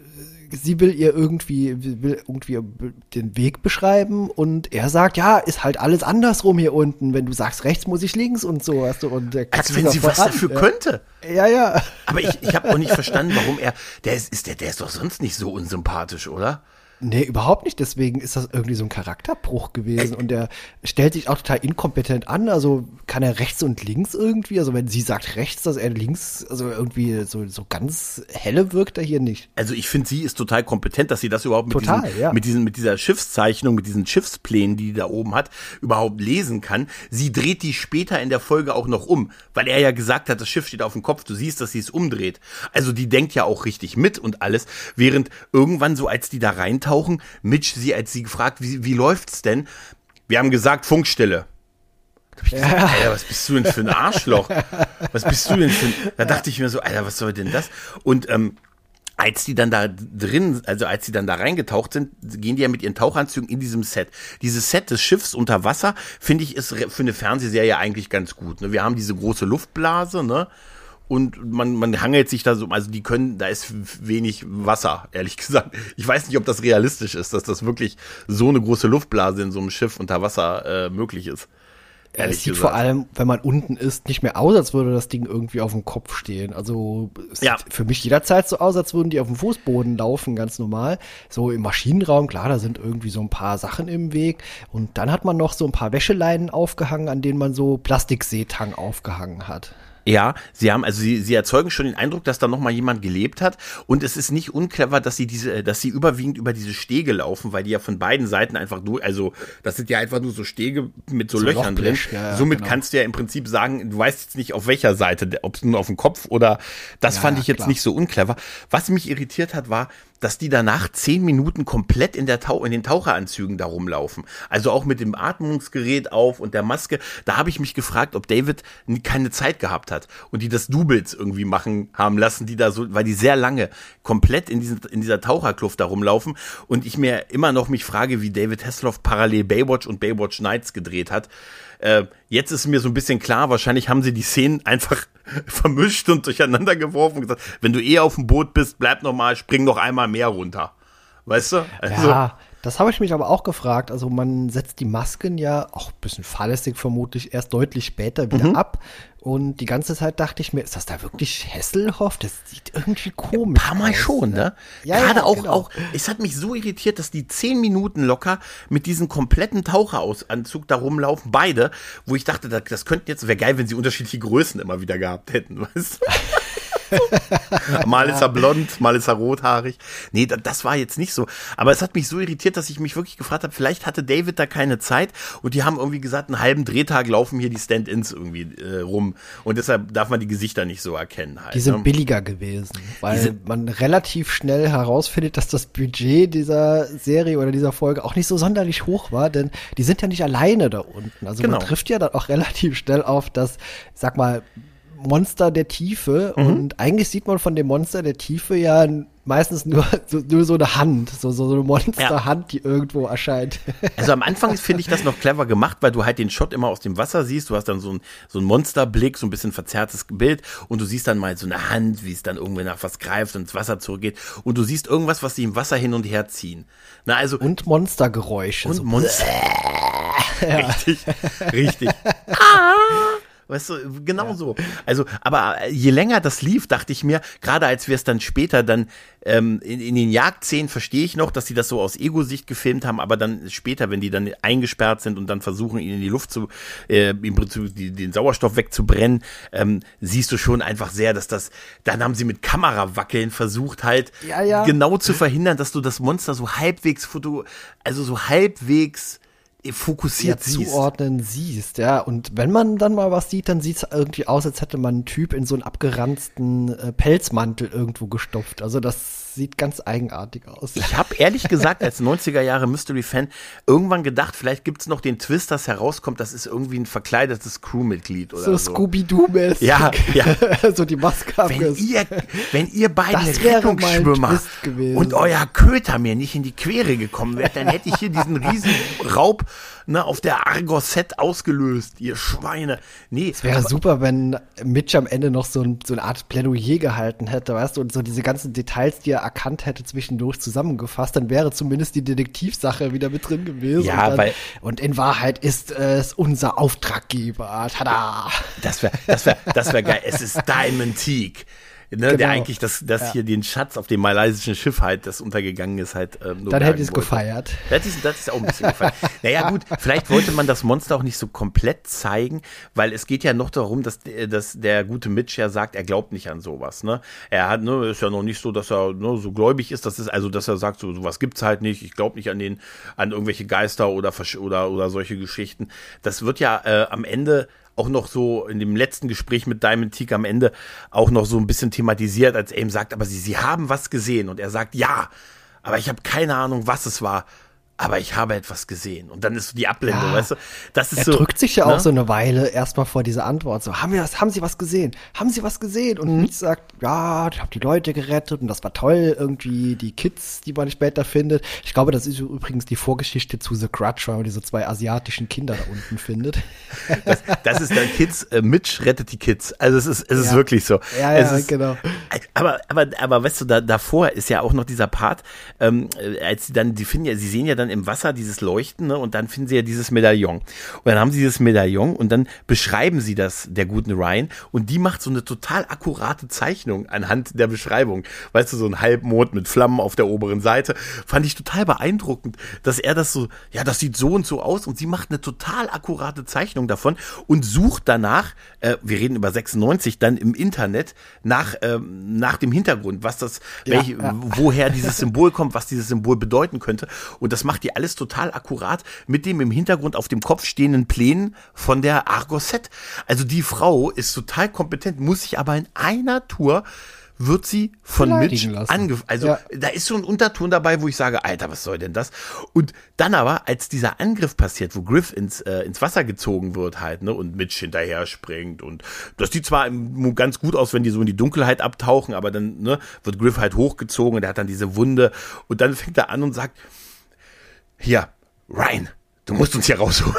[SPEAKER 3] sie will ihr irgendwie, will irgendwie den Weg beschreiben und er sagt, ja, ist halt alles andersrum hier unten. Wenn du sagst rechts, muss ich links und so. Weißt du, und der
[SPEAKER 2] Als wenn sie was an. dafür
[SPEAKER 3] ja.
[SPEAKER 2] könnte.
[SPEAKER 3] Ja, ja.
[SPEAKER 2] Aber ich, ich habe auch nicht verstanden, warum er, der ist, ist der, der ist doch sonst nicht so unsympathisch, oder?
[SPEAKER 3] Nee, überhaupt nicht. Deswegen ist das irgendwie so ein Charakterbruch gewesen. Und er stellt sich auch total inkompetent an. Also kann er rechts und links irgendwie. Also wenn sie sagt rechts, dass er links, also irgendwie so, so ganz helle wirkt er hier nicht.
[SPEAKER 2] Also ich finde, sie ist total kompetent, dass sie das überhaupt mit,
[SPEAKER 3] total,
[SPEAKER 2] diesen,
[SPEAKER 3] ja.
[SPEAKER 2] mit, diesen, mit dieser Schiffszeichnung, mit diesen Schiffsplänen, die die da oben hat, überhaupt lesen kann. Sie dreht die später in der Folge auch noch um, weil er ja gesagt hat, das Schiff steht auf dem Kopf. Du siehst, dass sie es umdreht. Also die denkt ja auch richtig mit und alles. Während irgendwann so, als die da reintauchen, Mitch sie, als sie gefragt, wie, wie läuft's denn? Wir haben gesagt, Funkstelle. Da hab ich gesagt, ja. Alter, was bist du denn für ein Arschloch? Was bist du denn für ein... Da dachte ich mir so, Alter, was soll denn das? Und ähm, als die dann da drin, also als die dann da reingetaucht sind, gehen die ja mit ihren Tauchanzügen in diesem Set. Dieses Set des Schiffs unter Wasser, finde ich, ist für eine Fernsehserie eigentlich ganz gut. Ne? Wir haben diese große Luftblase, ne? Und man, man hangelt sich da so, also die können, da ist wenig Wasser, ehrlich gesagt. Ich weiß nicht, ob das realistisch ist, dass das wirklich so eine große Luftblase in so einem Schiff unter Wasser äh, möglich ist.
[SPEAKER 3] Es sieht gesagt. Vor allem, wenn man unten ist, nicht mehr aus, als würde das Ding irgendwie auf dem Kopf stehen. Also es
[SPEAKER 2] ja.
[SPEAKER 3] sieht für mich jederzeit so aus, als würden die auf dem Fußboden laufen, ganz normal. So im Maschinenraum, klar, da sind irgendwie so ein paar Sachen im Weg. Und dann hat man noch so ein paar Wäscheleinen aufgehangen, an denen man so Plastikseetang aufgehangen hat.
[SPEAKER 2] Ja, sie haben, also sie, sie erzeugen schon den Eindruck, dass da noch mal jemand gelebt hat. Und es ist nicht unclever, dass sie diese, dass sie überwiegend über diese Stege laufen, weil die ja von beiden Seiten einfach durch, also das sind ja einfach nur so Stege mit so, so Löchern drin. Ja, Somit genau. kannst du ja im Prinzip sagen, du weißt jetzt nicht auf welcher Seite, ob es nur auf dem Kopf oder, das ja, fand ich jetzt klar. nicht so unclever. Was mich irritiert hat, war, dass die danach zehn Minuten komplett in der Tau- in den Taucheranzügen da rumlaufen. Also auch mit dem Atmungsgerät auf und der Maske. Da habe ich mich gefragt, ob David keine Zeit gehabt hat und die das Doubles irgendwie machen haben lassen, die da so, weil die sehr lange komplett in diesen, in dieser Taucherkluft da rumlaufen und ich mir immer noch mich frage, wie David Hasselhoff parallel Baywatch und Baywatch Nights gedreht hat. Äh, jetzt ist mir so ein bisschen klar, wahrscheinlich haben sie die Szenen einfach vermischt und durcheinander geworfen und gesagt, wenn du eh auf dem Boot bist, bleib noch mal, spring noch einmal mehr runter. Weißt du? Also,
[SPEAKER 3] ja, das habe ich mich aber auch gefragt. Also man setzt die Masken ja, auch ein bisschen fahrlässig vermutlich, erst deutlich später wieder mhm. ab. Und die ganze Zeit dachte ich mir, ist das da wirklich Hasselhoff? Das sieht irgendwie komisch aus.
[SPEAKER 2] Ein paar Mal aus, schon, ne? Ja, Gerade ja, auch, genau. auch, es hat mich so irritiert, dass die zehn Minuten locker mit diesem kompletten Taucheranzug da rumlaufen, beide, wo ich dachte, das, das könnten jetzt, wäre geil, wenn sie unterschiedliche Größen immer wieder gehabt hätten, weißt du? Mal ist er blond, mal ist er rothaarig. Nee, das, das war jetzt nicht so. Aber es hat mich so irritiert, dass ich mich wirklich gefragt habe, vielleicht hatte David da keine Zeit und die haben irgendwie gesagt, einen halben Drehtag laufen hier die Stand-ins irgendwie äh, rum und deshalb darf man die Gesichter nicht so erkennen. Halt,
[SPEAKER 3] die sind
[SPEAKER 2] ne?
[SPEAKER 3] billiger gewesen, weil man relativ schnell herausfindet, dass das Budget dieser Serie oder dieser Folge auch nicht so sonderlich hoch war, denn die sind ja nicht alleine da unten. Also genau. Man trifft ja dann auch relativ schnell auf das, sag mal, Monster der Tiefe mhm. und eigentlich sieht man von dem Monster der Tiefe ja meistens nur so, nur so eine Hand, so, so eine Monsterhand, ja. die irgendwo erscheint.
[SPEAKER 2] Also am Anfang finde ich das noch clever gemacht, weil du halt den Shot immer aus dem Wasser siehst, du hast dann so ein so ein Monsterblick, so ein bisschen verzerrtes Bild und du siehst dann mal so eine Hand, wie es dann irgendwie nach was greift und ins Wasser zurückgeht und du siehst irgendwas, was sie im Wasser hin und her ziehen. Na, also
[SPEAKER 3] und Monstergeräusche.
[SPEAKER 2] Und
[SPEAKER 3] so
[SPEAKER 2] Monster. Ja. Richtig, richtig. Ah! weißt du, genau ja. so. Also, aber je länger das lief, dachte ich mir, gerade als wir es dann später dann ähm, in, in den Jagdszenen verstehe ich noch, dass sie das so aus Ego-Sicht gefilmt haben, aber dann später, wenn die dann eingesperrt sind und dann versuchen, ihn in die Luft zu, äh, im Prinzip die, den Sauerstoff wegzubrennen, ähm, siehst du schon einfach sehr, dass das, dann haben sie mit Kamerawackeln versucht halt
[SPEAKER 3] ja, ja.
[SPEAKER 2] genau zu verhindern, dass du das Monster so halbwegs foto, also so halbwegs fokussiert
[SPEAKER 3] ja,
[SPEAKER 2] siehst.
[SPEAKER 3] zuordnen siehst, ja. Und wenn man dann mal was sieht, dann sieht es irgendwie aus, als hätte man einen Typ in so einen abgeranzten äh, Pelzmantel irgendwo gestopft. Also das sieht ganz eigenartig aus.
[SPEAKER 2] Ich habe ehrlich gesagt als neunziger Jahre Mystery-Fan irgendwann gedacht, vielleicht gibt's noch den Twist, dass herauskommt, das ist irgendwie ein verkleidetes Crewmitglied oder so.
[SPEAKER 3] So Scooby-Doo-mäßig.
[SPEAKER 2] Ja, ja.
[SPEAKER 3] So die Maske
[SPEAKER 2] wenn ihr, wenn ihr beiden
[SPEAKER 3] das wäre
[SPEAKER 2] Rettungsschwimmer und euer Köter mir nicht in die Quere gekommen wärt, dann hätte ich hier diesen riesen Raub ne, auf der Argo-Set ausgelöst, ihr Schweine. Nee.
[SPEAKER 3] Es wäre super, wenn Mitch am Ende noch so, ein, so eine Art Plädoyer gehalten hätte, weißt du, und so diese ganzen Details, die er erkannt hätte, zwischendurch zusammengefasst, dann wäre zumindest die Detektivsache wieder mit drin gewesen.
[SPEAKER 2] Ja,
[SPEAKER 3] und, dann,
[SPEAKER 2] weil,
[SPEAKER 3] und in Wahrheit ist es unser Auftraggeber. Tada!
[SPEAKER 2] Das wäre das wär, das wär geil. Es ist Diamond Teague. Ne, genau. Der eigentlich das, das ja. hier den Schatz auf dem malaysischen Schiff halt, das untergegangen ist, halt ähm, nur
[SPEAKER 3] dann hätte ich es gefeiert.
[SPEAKER 2] Das ist, das ist auch ein bisschen gefeiert. Naja gut, vielleicht wollte man das Monster auch nicht so komplett zeigen, weil es geht ja noch darum, dass, dass der gute Mitch ja sagt, er glaubt nicht an sowas. Ne? Er hat, ne, ist ja noch nicht so, dass er ne, so gläubig ist, das ist also, dass er sagt, so sowas gibt's halt nicht, ich glaube nicht an den, an irgendwelche Geister oder, oder, oder solche Geschichten. Das wird ja äh, am Ende auch noch so in dem letzten Gespräch mit Diamond Teague am Ende auch noch so ein bisschen thematisiert, als er ihm sagt, aber sie, sie haben was gesehen. Und er sagt, ja, aber ich habe keine Ahnung, was es war. Aber ich habe etwas gesehen. Und dann ist so die Abblendung, ja, weißt du? Das ist
[SPEAKER 3] er
[SPEAKER 2] so,
[SPEAKER 3] drückt sich ja
[SPEAKER 2] ne?
[SPEAKER 3] auch so eine Weile erstmal vor dieser Antwort. So, haben wir das, haben Sie was gesehen? Haben Sie was gesehen? Und mhm. Mitch sagt, ja, ich habe die Leute gerettet und das war toll. Irgendwie die Kids, die man später findet. Ich glaube, das ist übrigens die Vorgeschichte zu The Grudge, weil man diese zwei asiatischen Kinder da unten findet.
[SPEAKER 2] Das, das ist dann Kids, äh, Mitch rettet die Kids. Also es ist, es ist ja. wirklich so.
[SPEAKER 3] Ja,
[SPEAKER 2] es
[SPEAKER 3] ja,
[SPEAKER 2] ist,
[SPEAKER 3] genau.
[SPEAKER 2] Aber, aber, aber weißt du, da, davor ist ja auch noch dieser Part, ähm, als sie dann, die finden ja, sie sehen ja dann im Wasser dieses Leuchten, ne, und dann finden sie ja dieses Medaillon. Und dann haben sie dieses Medaillon und dann beschreiben sie das der guten Ryan und die macht so eine total akkurate Zeichnung anhand der Beschreibung. Weißt du, so ein Halbmond mit Flammen auf der oberen Seite. Fand ich total beeindruckend, dass er das so, ja, das sieht so und so aus und sie macht eine total akkurate Zeichnung davon und sucht danach, äh, wir reden über sechsundneunzig, dann im Internet nach, ähm, nach dem Hintergrund, was das,
[SPEAKER 3] ja,
[SPEAKER 2] welch,
[SPEAKER 3] ja.
[SPEAKER 2] woher dieses Symbol kommt, was dieses Symbol bedeuten könnte. Und das macht die alles total akkurat mit dem im Hintergrund auf dem Kopf stehenden Plänen von der Argo-Set. Also die Frau ist total kompetent, muss sich aber in einer Tour wird sie von Mitch angefallen. Also ja. da ist so ein Unterton dabei, wo ich sage, Alter, was soll denn das? Und dann aber, als dieser Angriff passiert, wo Griff ins, äh, ins Wasser gezogen wird halt, ne, und Mitch hinterher springt und das sieht zwar ganz gut aus, wenn die so in die Dunkelheit abtauchen, aber dann ne, wird Griff halt hochgezogen und er hat dann diese Wunde und dann fängt er an und sagt, hier, Ryan, du musst uns hier rausholen.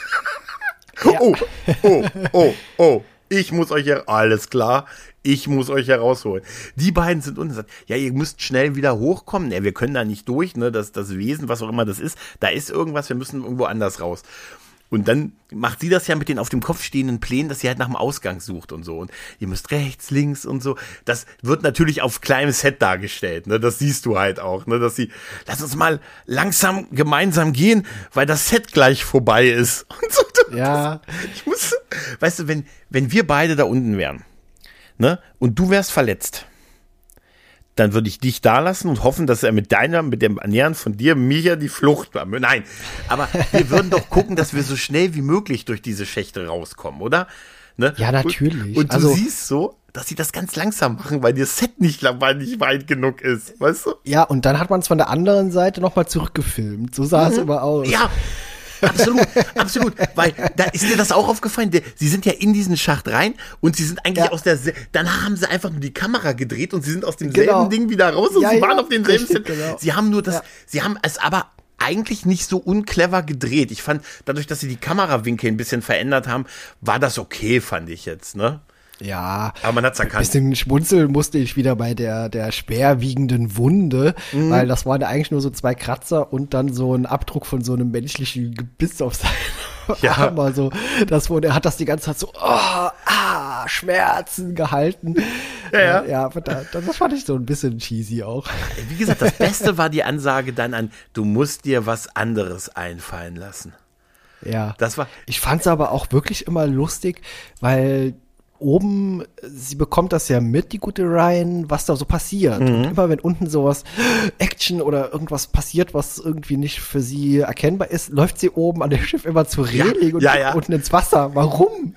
[SPEAKER 2] Ja. Oh, oh, oh, oh, ich muss euch hier, alles klar, ich muss euch herausholen. Die beiden sind unten und sagen, ja, ihr müsst schnell wieder hochkommen. Ja, wir können da nicht durch, ne, das, das Wesen, was auch immer das ist, da ist irgendwas, wir müssen irgendwo anders raus. Und dann macht sie das ja mit den auf dem Kopf stehenden Plänen, dass sie halt nach dem Ausgang sucht und so. Und ihr müsst rechts, links und so. Das wird natürlich auf kleinem Set dargestellt, ne? Das siehst du halt auch, ne? Dass sie, lass uns mal langsam gemeinsam gehen, weil das Set gleich vorbei ist. Und so.
[SPEAKER 3] Ja.
[SPEAKER 2] Ich muss, weißt du, wenn, wenn wir beide da unten wären, ne? Und du wärst verletzt, dann würde ich dich da lassen und hoffen, dass er mit deiner, mit dem Ernähren von dir, mir die Flucht war. Nein, aber wir würden doch gucken, dass wir so schnell wie möglich durch diese Schächte rauskommen, oder? Ne?
[SPEAKER 3] Ja, natürlich.
[SPEAKER 2] Und, und du
[SPEAKER 3] also,
[SPEAKER 2] siehst so, dass sie das ganz langsam machen, weil dir das Set nicht, weil nicht weit genug ist, weißt du?
[SPEAKER 3] Ja, und dann hat man es von der anderen Seite nochmal zurückgefilmt. So sah mhm. es immer aus.
[SPEAKER 2] Ja. Absolut, absolut, weil da ist dir das auch aufgefallen, der, sie sind ja in diesen Schacht rein und sie sind eigentlich ja. aus der, danach haben sie einfach nur die Kamera gedreht und sie sind aus demselben
[SPEAKER 3] genau.
[SPEAKER 2] Ding wieder raus und
[SPEAKER 3] ja,
[SPEAKER 2] sie
[SPEAKER 3] ja,
[SPEAKER 2] waren auf denselben Set.
[SPEAKER 3] Genau.
[SPEAKER 2] Sie haben nur das,
[SPEAKER 3] ja.
[SPEAKER 2] sie haben es aber eigentlich nicht so unclever gedreht. Ich fand, dadurch, dass sie die Kamerawinkel ein bisschen verändert haben, war das okay, fand ich jetzt, ne?
[SPEAKER 3] Ja,
[SPEAKER 2] aber man hat's erkannt.
[SPEAKER 3] Ein bisschen schmunzeln musste ich wieder bei der, der schwerwiegenden Wunde, mhm. weil das waren eigentlich nur so zwei Kratzer und dann so ein Abdruck von so einem menschlichen Gebiss auf seinem
[SPEAKER 2] Ja.
[SPEAKER 3] Arm, also das, wo er hat das die ganze Zeit so, oh, ah, Schmerzen gehalten.
[SPEAKER 2] Ja, ja.
[SPEAKER 3] Ja, aber da, das fand ich so ein bisschen cheesy auch.
[SPEAKER 2] Wie gesagt, das Beste war die Ansage dann an, du musst dir was anderes einfallen lassen.
[SPEAKER 3] Ja.
[SPEAKER 2] Das war.
[SPEAKER 3] Ich fand's aber auch wirklich immer lustig, weil oben, sie bekommt das ja mit, die gute Ryan, was da so passiert.
[SPEAKER 2] Mhm.
[SPEAKER 3] Und immer wenn unten sowas Action oder irgendwas passiert, was irgendwie nicht für sie erkennbar ist, läuft sie oben an dem Schiff immer zur Reling
[SPEAKER 2] ja,
[SPEAKER 3] und
[SPEAKER 2] ja, ja.
[SPEAKER 3] unten ins Wasser. Warum?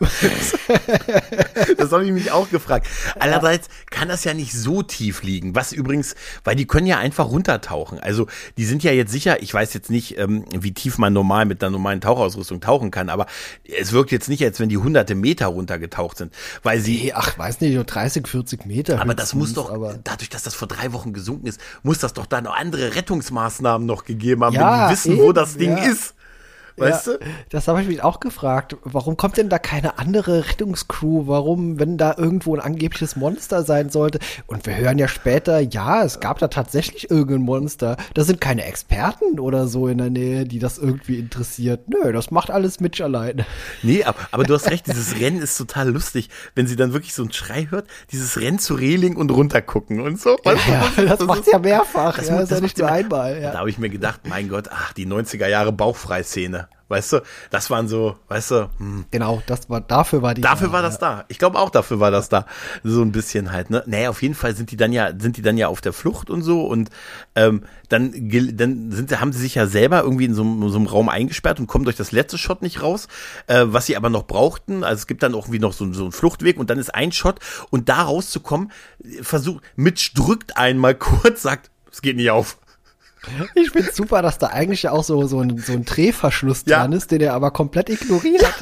[SPEAKER 2] Das habe ich mich auch gefragt. Allerdings kann das ja nicht so tief liegen. Was übrigens, weil die können ja einfach runtertauchen. Also die sind ja jetzt sicher, ich weiß jetzt nicht, ähm, wie tief man normal mit einer normalen Tauchausrüstung tauchen kann, aber es wirkt jetzt nicht, als wenn die hunderte Meter runtergetaucht sind. Weil sie,
[SPEAKER 3] Nee, ach, weiß nicht, nur dreißig, vierzig Meter.
[SPEAKER 2] aber das muss doch,
[SPEAKER 3] aber
[SPEAKER 2] dadurch, dass das vor drei Wochen gesunken ist, muss das doch da noch andere Rettungsmaßnahmen noch gegeben haben,
[SPEAKER 3] Ja,
[SPEAKER 2] wenn die wissen,
[SPEAKER 3] eben,
[SPEAKER 2] wo das Ding
[SPEAKER 3] ja.
[SPEAKER 2] ist. Weißt
[SPEAKER 3] ja,
[SPEAKER 2] du?
[SPEAKER 3] Das habe ich mich auch gefragt. Warum kommt denn da keine andere Rettungscrew? Warum, wenn da irgendwo ein angebliches Monster sein sollte? Und wir hören ja später, ja, es gab da tatsächlich irgendein Monster. Da sind keine Experten oder so in der Nähe, die das irgendwie interessiert. Nö, das macht alles Mitch alleine.
[SPEAKER 2] Nee, aber, aber du hast recht, dieses Rennen ist total lustig, wenn sie dann wirklich so einen Schrei hört, dieses Rennen zu Reling und runtergucken und so. Weißt du,
[SPEAKER 3] Ja, das,
[SPEAKER 2] das
[SPEAKER 3] macht
[SPEAKER 2] ist-
[SPEAKER 3] ja mehrfach.
[SPEAKER 2] Das,
[SPEAKER 3] ja,
[SPEAKER 2] das
[SPEAKER 3] ist ja
[SPEAKER 2] macht
[SPEAKER 3] nicht
[SPEAKER 2] sie
[SPEAKER 3] nur
[SPEAKER 2] mal-
[SPEAKER 3] einmal. Ja.
[SPEAKER 2] Da habe ich mir gedacht, mein Gott, ach, die neunziger Jahre Bauchfreiszene. Weißt du, das waren so, weißt du, hm.
[SPEAKER 3] Genau, das war, dafür war die.
[SPEAKER 2] Dafür
[SPEAKER 3] da,
[SPEAKER 2] war das da. Ich glaube auch, dafür war das da. So ein bisschen halt, ne? Naja, auf jeden Fall sind die dann ja, sind die dann ja auf der Flucht und so und ähm, dann, gel- dann sind sie, haben sie sich ja selber irgendwie in so, einem- so einem Raum eingesperrt und kommen durch das letzte Shot nicht raus, äh, was sie aber noch brauchten. Also es gibt dann auch irgendwie noch so, so einen Fluchtweg und dann ist ein Shot und da rauszukommen, versucht, Mitch drückt einmal kurz, sagt, es geht nicht auf.
[SPEAKER 3] Ich finde super, dass da eigentlich ja auch so, so ein, so ein Drehverschluss
[SPEAKER 2] Ja.
[SPEAKER 3] dran ist, den er aber komplett ignoriert hat.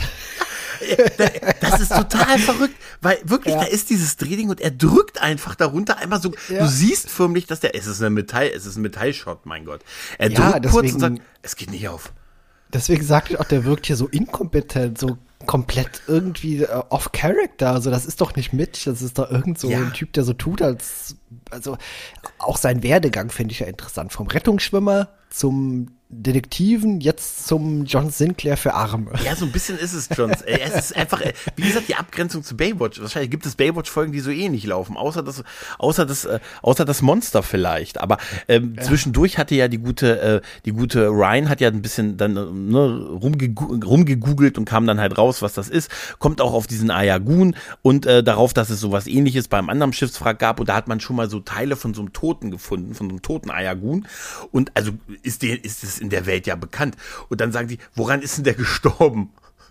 [SPEAKER 2] Das ist total verrückt, weil wirklich,
[SPEAKER 3] Ja.
[SPEAKER 2] da ist dieses Drehding und er drückt einfach darunter einmal so,
[SPEAKER 3] Ja.
[SPEAKER 2] du siehst förmlich, dass der, es ist ein Metall, es ist ein Metallshot, mein Gott. Er
[SPEAKER 3] Ja,
[SPEAKER 2] drückt kurz und
[SPEAKER 3] deswegen-
[SPEAKER 2] sagt, es geht nicht auf.
[SPEAKER 3] Deswegen sagte ich auch, der wirkt hier so inkompetent, so komplett irgendwie äh, off Character. Also das ist doch nicht Mitch, das ist doch irgend so
[SPEAKER 2] Ja.
[SPEAKER 3] ein Typ, der so tut, als, also auch sein Werdegang finde ich ja interessant. Vom Rettungsschwimmer zum Detektiven, jetzt zum John Sinclair für Arme.
[SPEAKER 2] Ja, so ein bisschen ist es schon. Äh, Es ist einfach, äh, wie gesagt, die Abgrenzung zu Baywatch. Wahrscheinlich gibt es Baywatch-Folgen, die so ähnlich laufen, außer das, außer das, äh, außer das Monster vielleicht. Aber ähm, zwischendurch hatte ja die gute, äh, die gute Ryan hat ja ein bisschen dann äh, ne, rumgegu- rumgegoogelt und kam dann halt raus, was das ist. Kommt auch auf diesen Ayagun und äh, darauf, dass es sowas Ähnliches beim anderen Schiffswrack gab. Und da hat man schon mal so Teile von so einem Toten gefunden, von so einem toten Ayagun. Und also ist der, ist es in der Welt ja bekannt. Und dann sagen sie, woran ist denn der gestorben?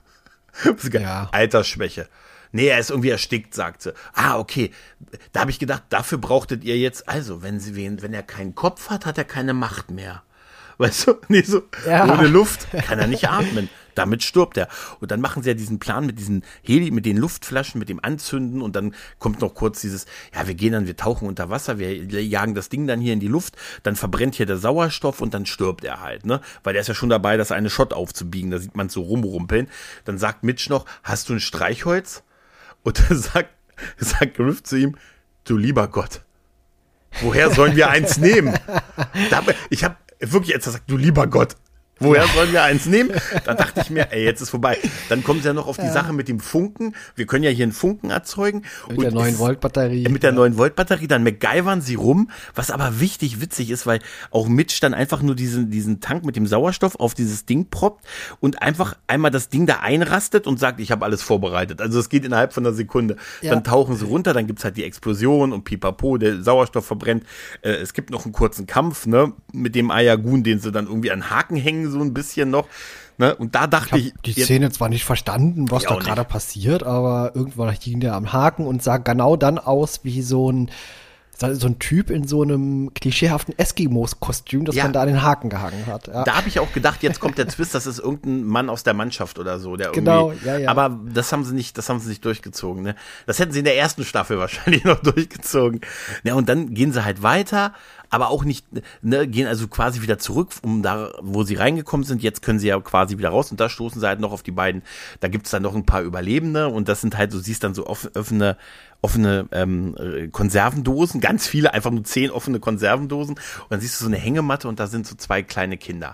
[SPEAKER 3] Ja.
[SPEAKER 2] Altersschwäche. Nee, er ist irgendwie erstickt, sagt sie. Ah, okay. Da habe ich gedacht, dafür brauchtet ihr jetzt, also, wenn sie wen, wenn er keinen Kopf hat, hat er keine Macht mehr. Weißt du? Nee, so,
[SPEAKER 3] Ja.
[SPEAKER 2] ohne Luft kann er nicht atmen. Damit stirbt er. Und dann machen sie ja diesen Plan mit diesen Heli, mit den Luftflaschen, mit dem Anzünden und dann kommt noch kurz dieses, ja, wir gehen dann, wir tauchen unter Wasser, wir jagen das Ding dann hier in die Luft, dann verbrennt hier der Sauerstoff und dann stirbt er halt, ne? Weil der ist ja schon dabei, das eine Shot aufzubiegen, da sieht man so rumrumpeln. Dann sagt Mitch noch, hast du ein Streichholz? Und dann sagt, sagt Griff zu ihm, du lieber Gott, woher sollen wir eins nehmen? Da, ich habe wirklich jetzt gesagt, du lieber Gott, woher sollen wir eins nehmen? Da dachte ich mir, ey, jetzt ist vorbei. Dann kommt es ja noch auf die
[SPEAKER 3] Ja.
[SPEAKER 2] Sache mit dem Funken. Wir können ja hier einen Funken erzeugen.
[SPEAKER 3] Mit
[SPEAKER 2] Und
[SPEAKER 3] der neun
[SPEAKER 2] es-
[SPEAKER 3] Volt Batterie.
[SPEAKER 2] mit der neun Volt Batterie, dann MacGyvern sie rum, was aber wichtig, witzig ist, weil auch Mitch dann einfach nur diesen, diesen Tank mit dem Sauerstoff auf dieses Ding proppt und einfach einmal das Ding da einrastet und sagt, ich habe alles vorbereitet. Also es geht innerhalb von einer Sekunde.
[SPEAKER 3] Ja.
[SPEAKER 2] Dann tauchen sie runter, dann gibt's halt die Explosion und pipapo, der Sauerstoff verbrennt. Äh, es gibt noch einen kurzen Kampf, ne, mit dem Ayagun, den sie dann irgendwie an Haken hängen, so ein bisschen noch. Ne? Und da dachte
[SPEAKER 3] Ich
[SPEAKER 2] ich,
[SPEAKER 3] habe die
[SPEAKER 2] jetzt-
[SPEAKER 3] Szene zwar nicht verstanden, was
[SPEAKER 2] Ich
[SPEAKER 3] da
[SPEAKER 2] auch
[SPEAKER 3] gerade
[SPEAKER 2] nicht.
[SPEAKER 3] passiert, aber irgendwann hing der am Haken und sah genau dann aus wie so ein so ein Typ in so einem klischeehaften Eskimos-Kostüm, das
[SPEAKER 2] Ja.
[SPEAKER 3] man da an den Haken gehangen hat. Ja.
[SPEAKER 2] Da habe ich auch gedacht, jetzt kommt der Twist, das ist irgendein Mann aus der Mannschaft oder so, der
[SPEAKER 3] Genau,
[SPEAKER 2] irgendwie.
[SPEAKER 3] ja, ja.
[SPEAKER 2] Aber das haben sie nicht, das haben sie nicht durchgezogen, ne? Das hätten sie in der ersten Staffel wahrscheinlich noch durchgezogen. Ja, und dann gehen sie halt weiter, aber auch nicht, ne, gehen also quasi wieder zurück, um da, wo sie reingekommen sind. Jetzt können sie ja quasi wieder raus und da stoßen sie halt noch auf die beiden. Da gibt's dann noch ein paar Überlebende und das sind halt, du siehst dann so offen, offene, offene ähm, äh, Konservendosen, ganz viele, einfach nur zehn offene Konservendosen und dann siehst du so eine Hängematte und da sind so zwei kleine Kinder.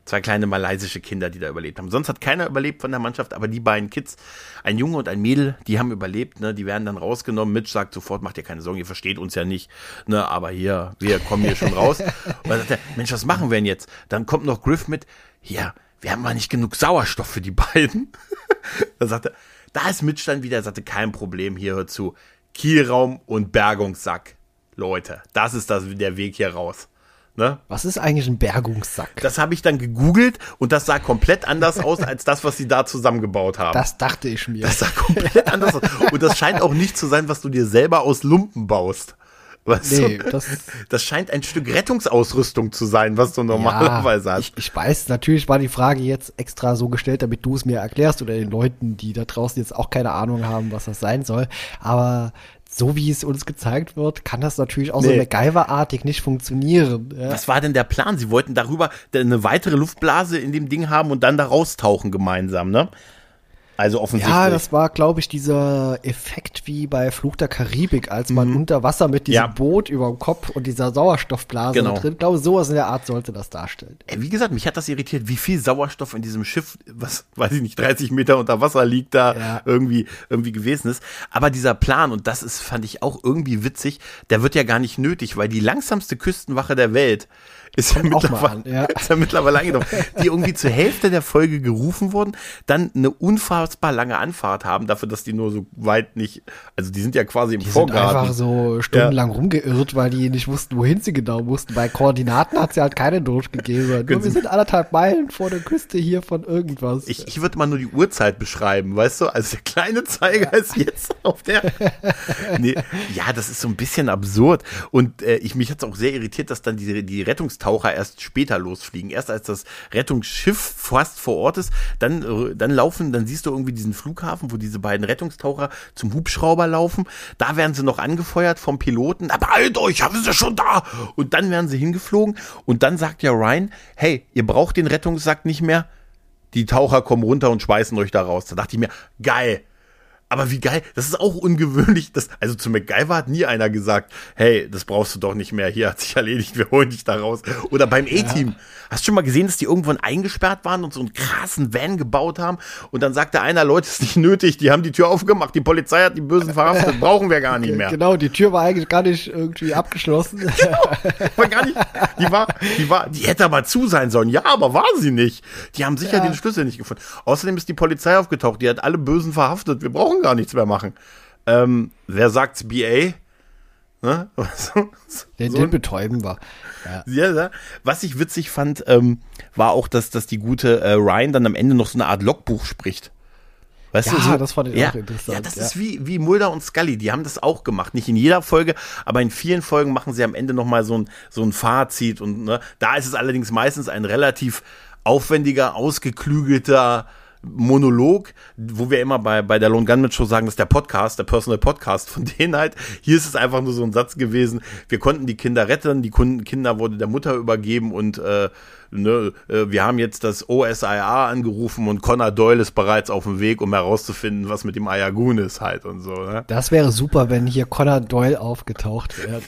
[SPEAKER 2] Zwei kleine malaysische Kinder, die da überlebt haben. Sonst hat keiner überlebt von der Mannschaft, aber die beiden Kids, ein Junge und ein Mädel, die haben überlebt, ne? Die werden dann rausgenommen. Mitch sagt sofort, macht ihr keine Sorgen, ihr versteht uns ja nicht, ne? Aber hier, wir kommen hier schon raus. Und dann sagt er, Mensch, was machen wir denn jetzt? Dann kommt noch Griff mit, hier, wir haben mal nicht genug Sauerstoff für die beiden. Dann sagt er, da ist Mitch dann wieder, er sagte, kein Problem, hier hör zu, Kielraum und Bergungssack. Leute, das ist das, der Weg hier raus. Ne?
[SPEAKER 3] Was ist eigentlich ein Bergungssack?
[SPEAKER 2] Das habe ich dann gegoogelt und das sah komplett anders aus als das, was sie da zusammengebaut haben.
[SPEAKER 3] Das dachte ich mir.
[SPEAKER 2] Das sah komplett anders aus. Und das scheint auch nicht zu sein, was du dir selber aus Lumpen baust. Weißt
[SPEAKER 3] nee,
[SPEAKER 2] du?
[SPEAKER 3] das,
[SPEAKER 2] das scheint ein Stück Rettungsausrüstung zu sein, was du normalerweise
[SPEAKER 3] ja,
[SPEAKER 2] hast.
[SPEAKER 3] Ich, ich weiß, natürlich war die Frage jetzt extra so gestellt, damit du es mir erklärst oder den Leuten, die da draußen jetzt auch keine Ahnung haben, was das sein soll. Aber so wie es uns gezeigt wird, kann das natürlich auch nee. so MacGyver-artig nicht funktionieren. Ja.
[SPEAKER 2] Was war denn der Plan? Sie wollten darüber eine weitere Luftblase in dem Ding haben und dann da raustauchen gemeinsam, ne? Also offensichtlich.
[SPEAKER 3] Ja, das war, glaube ich, dieser Effekt wie bei Fluch der Karibik, als man mhm. unter Wasser mit diesem ja. Boot über dem Kopf und dieser Sauerstoffblase
[SPEAKER 2] genau.
[SPEAKER 3] drin. Ich glaube, sowas in der Art sollte das darstellen.
[SPEAKER 2] Wie gesagt, mich hat das irritiert, wie viel Sauerstoff in diesem Schiff, was, weiß ich nicht, dreißig Meter unter Wasser liegt, da ja. irgendwie, irgendwie gewesen ist. Aber dieser Plan, und das ist, fand ich auch irgendwie witzig, der wird ja gar nicht nötig, weil die langsamste Küstenwache der Welt ist ja, mittlerweile, an, ja. ist ja mittlerweile angenommen, die irgendwie zur Hälfte der Folge gerufen wurden, dann eine unfassbar lange Anfahrt haben, dafür, dass die nur so weit nicht, also die sind ja quasi im
[SPEAKER 3] die
[SPEAKER 2] Vorgarten.
[SPEAKER 3] Die sind einfach so stundenlang ja. rumgeirrt, weil die nicht wussten, wohin sie genau mussten. Bei Koordinaten hat sie halt keine durchgegeben. Nur wir sind anderthalb Meilen vor der Küste hier von irgendwas.
[SPEAKER 2] Ich, ich würde mal nur die Uhrzeit beschreiben, weißt du? Also der kleine Zeiger ist jetzt auf der, nee, ja, das ist so ein bisschen absurd und äh, ich, mich hat es auch sehr irritiert, dass dann die, die Rettungs Taucher erst später losfliegen. Erst als das Rettungsschiff fast vor Ort ist, dann, dann laufen, dann siehst du irgendwie diesen Flughafen, wo diese beiden Rettungstaucher zum Hubschrauber laufen. Da werden sie noch angefeuert vom Piloten. Aber beeilt euch, haben sie schon da! Und dann werden sie hingeflogen und dann sagt ja Ryan, hey, ihr braucht den Rettungssack nicht mehr. Die Taucher kommen runter und schmeißen euch da raus. Da dachte ich mir, geil. Aber wie geil, das ist auch ungewöhnlich. Das, also zu MacGyver hat nie einer gesagt, hey, das brauchst du doch nicht mehr, hier hat sich erledigt, wir holen dich da raus. Oder beim A-Team. Ja. Hast du schon mal gesehen, dass die irgendwann eingesperrt waren und so einen krassen Van gebaut haben? Und dann sagte einer, Leute, ist nicht nötig, die haben die Tür aufgemacht, die Polizei hat die Bösen verhaftet, brauchen wir gar nicht mehr.
[SPEAKER 3] Genau, die Tür war eigentlich gar nicht irgendwie abgeschlossen.
[SPEAKER 2] Genau, war gar nicht, die war, die war, die hätte aber zu sein sollen. Ja, aber war sie nicht. Die haben sicher ja. den Schlüssel nicht gefunden. Außerdem ist die Polizei aufgetaucht, die hat alle Bösen verhaftet, wir brauchen gar nichts mehr machen. Ähm, wer sagt's? B A? Ne? So,
[SPEAKER 3] den,
[SPEAKER 2] so.
[SPEAKER 3] den betäuben wir.
[SPEAKER 2] Ja. Ja, ja. Was ich witzig fand, ähm, war auch, dass, dass die gute äh, Ryan dann am Ende noch so eine Art Logbuch spricht. Weißt
[SPEAKER 3] ja,
[SPEAKER 2] du, so,
[SPEAKER 3] das fand ich
[SPEAKER 2] ja,
[SPEAKER 3] auch interessant.
[SPEAKER 2] Ja, das
[SPEAKER 3] ja.
[SPEAKER 2] ist wie, wie Mulder und Scully, die haben das auch gemacht. Nicht in jeder Folge, aber in vielen Folgen machen sie am Ende nochmal so ein, so ein Fazit. Und ne, da ist es allerdings meistens ein relativ aufwendiger, ausgeklügelter Monolog, wo wir immer bei, bei der Lone Gunman Show sagen, das ist der Podcast, der Personal Podcast von denen halt. Hier ist es einfach nur so ein Satz gewesen, wir konnten die Kinder retten, die Kinder wurde der Mutter übergeben und äh, ne, wir haben jetzt das O S I A angerufen und Connor Doyle ist bereits auf dem Weg, um herauszufinden, was mit dem Ayagun ist halt und so. Ne?
[SPEAKER 3] Das wäre super, wenn hier Connor Doyle aufgetaucht wäre.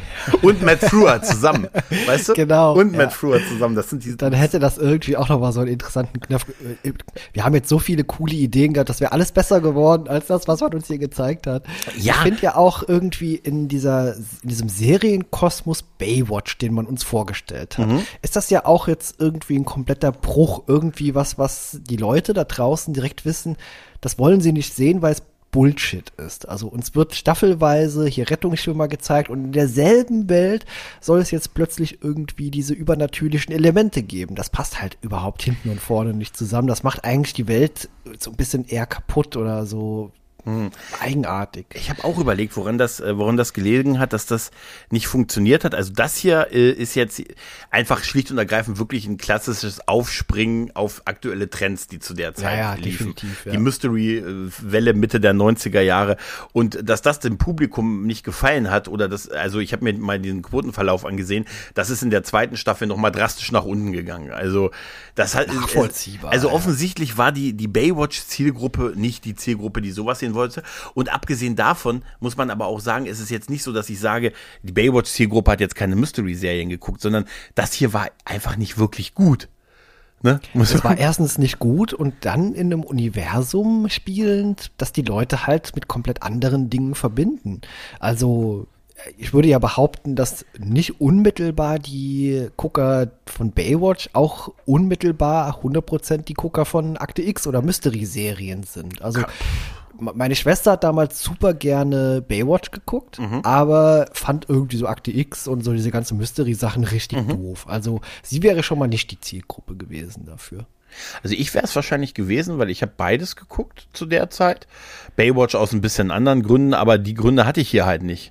[SPEAKER 2] Und Matt Frewer zusammen, weißt du?
[SPEAKER 3] Genau.
[SPEAKER 2] Und
[SPEAKER 3] ja.
[SPEAKER 2] Matt Frewer zusammen, das sind die.
[SPEAKER 3] Dann hätte das irgendwie auch nochmal so einen interessanten Knopf. Wir haben jetzt so viele coole Ideen gehabt, das wäre alles besser geworden, als das, was man uns hier gezeigt hat.
[SPEAKER 2] Ja.
[SPEAKER 3] Ich finde ja auch irgendwie in dieser, in diesem Serienkosmos Baywatch, den man uns vorgestellt hat, mhm. ist das ja auch jetzt irgendwie ein kompletter Bruch, irgendwie was, was die Leute da draußen direkt wissen, das wollen sie nicht sehen, weil es Bullshit ist. Also uns wird staffelweise hier Rettungsschwimmer gezeigt und in derselben Welt soll es jetzt plötzlich irgendwie diese übernatürlichen Elemente geben. Das passt halt überhaupt hinten und vorne nicht zusammen. Das macht eigentlich die Welt so ein bisschen eher kaputt oder so hm. eigenartig.
[SPEAKER 2] Ich habe auch überlegt, woran das, woran das gelegen hat, dass das nicht funktioniert hat. Also das hier äh, ist jetzt einfach schlicht und ergreifend wirklich ein klassisches Aufspringen auf aktuelle Trends, die zu der Zeit
[SPEAKER 3] ja, ja,
[SPEAKER 2] liefen.
[SPEAKER 3] Ja.
[SPEAKER 2] Die Mystery-Welle Mitte der neunziger Jahre. Und dass das dem Publikum nicht gefallen hat, oder das, also ich habe mir mal den Quotenverlauf angesehen, das ist in der zweiten Staffel nochmal drastisch nach unten gegangen. Also das hat
[SPEAKER 3] nachvollziehbar.
[SPEAKER 2] Also offensichtlich war die, die Baywatch-Zielgruppe nicht die Zielgruppe, die sowas sehen wollte. Und abgesehen davon muss man aber auch sagen, es ist jetzt nicht so, dass ich sage, die Baywatch-Zielgruppe hat jetzt keine Mystery-Serien geguckt, sondern das hier war einfach nicht wirklich gut. Ne?
[SPEAKER 3] Es war erstens nicht gut und dann in einem Universum spielend, das die Leute halt mit komplett anderen Dingen verbinden. Also ich würde ja behaupten, dass nicht unmittelbar die Gucker von Baywatch auch unmittelbar hundert Prozent die Gucker von Akte X oder Mystery-Serien sind. Also meine Schwester hat damals super gerne Baywatch geguckt, mhm. aber fand irgendwie so Akte X und so diese ganzen Mystery-Sachen richtig mhm. doof. Also sie wäre schon mal nicht die Zielgruppe gewesen dafür.
[SPEAKER 2] Also ich wäre es wahrscheinlich gewesen, weil ich habe beides geguckt zu der Zeit. Baywatch aus ein bisschen anderen Gründen, aber die Gründe hatte ich hier halt nicht.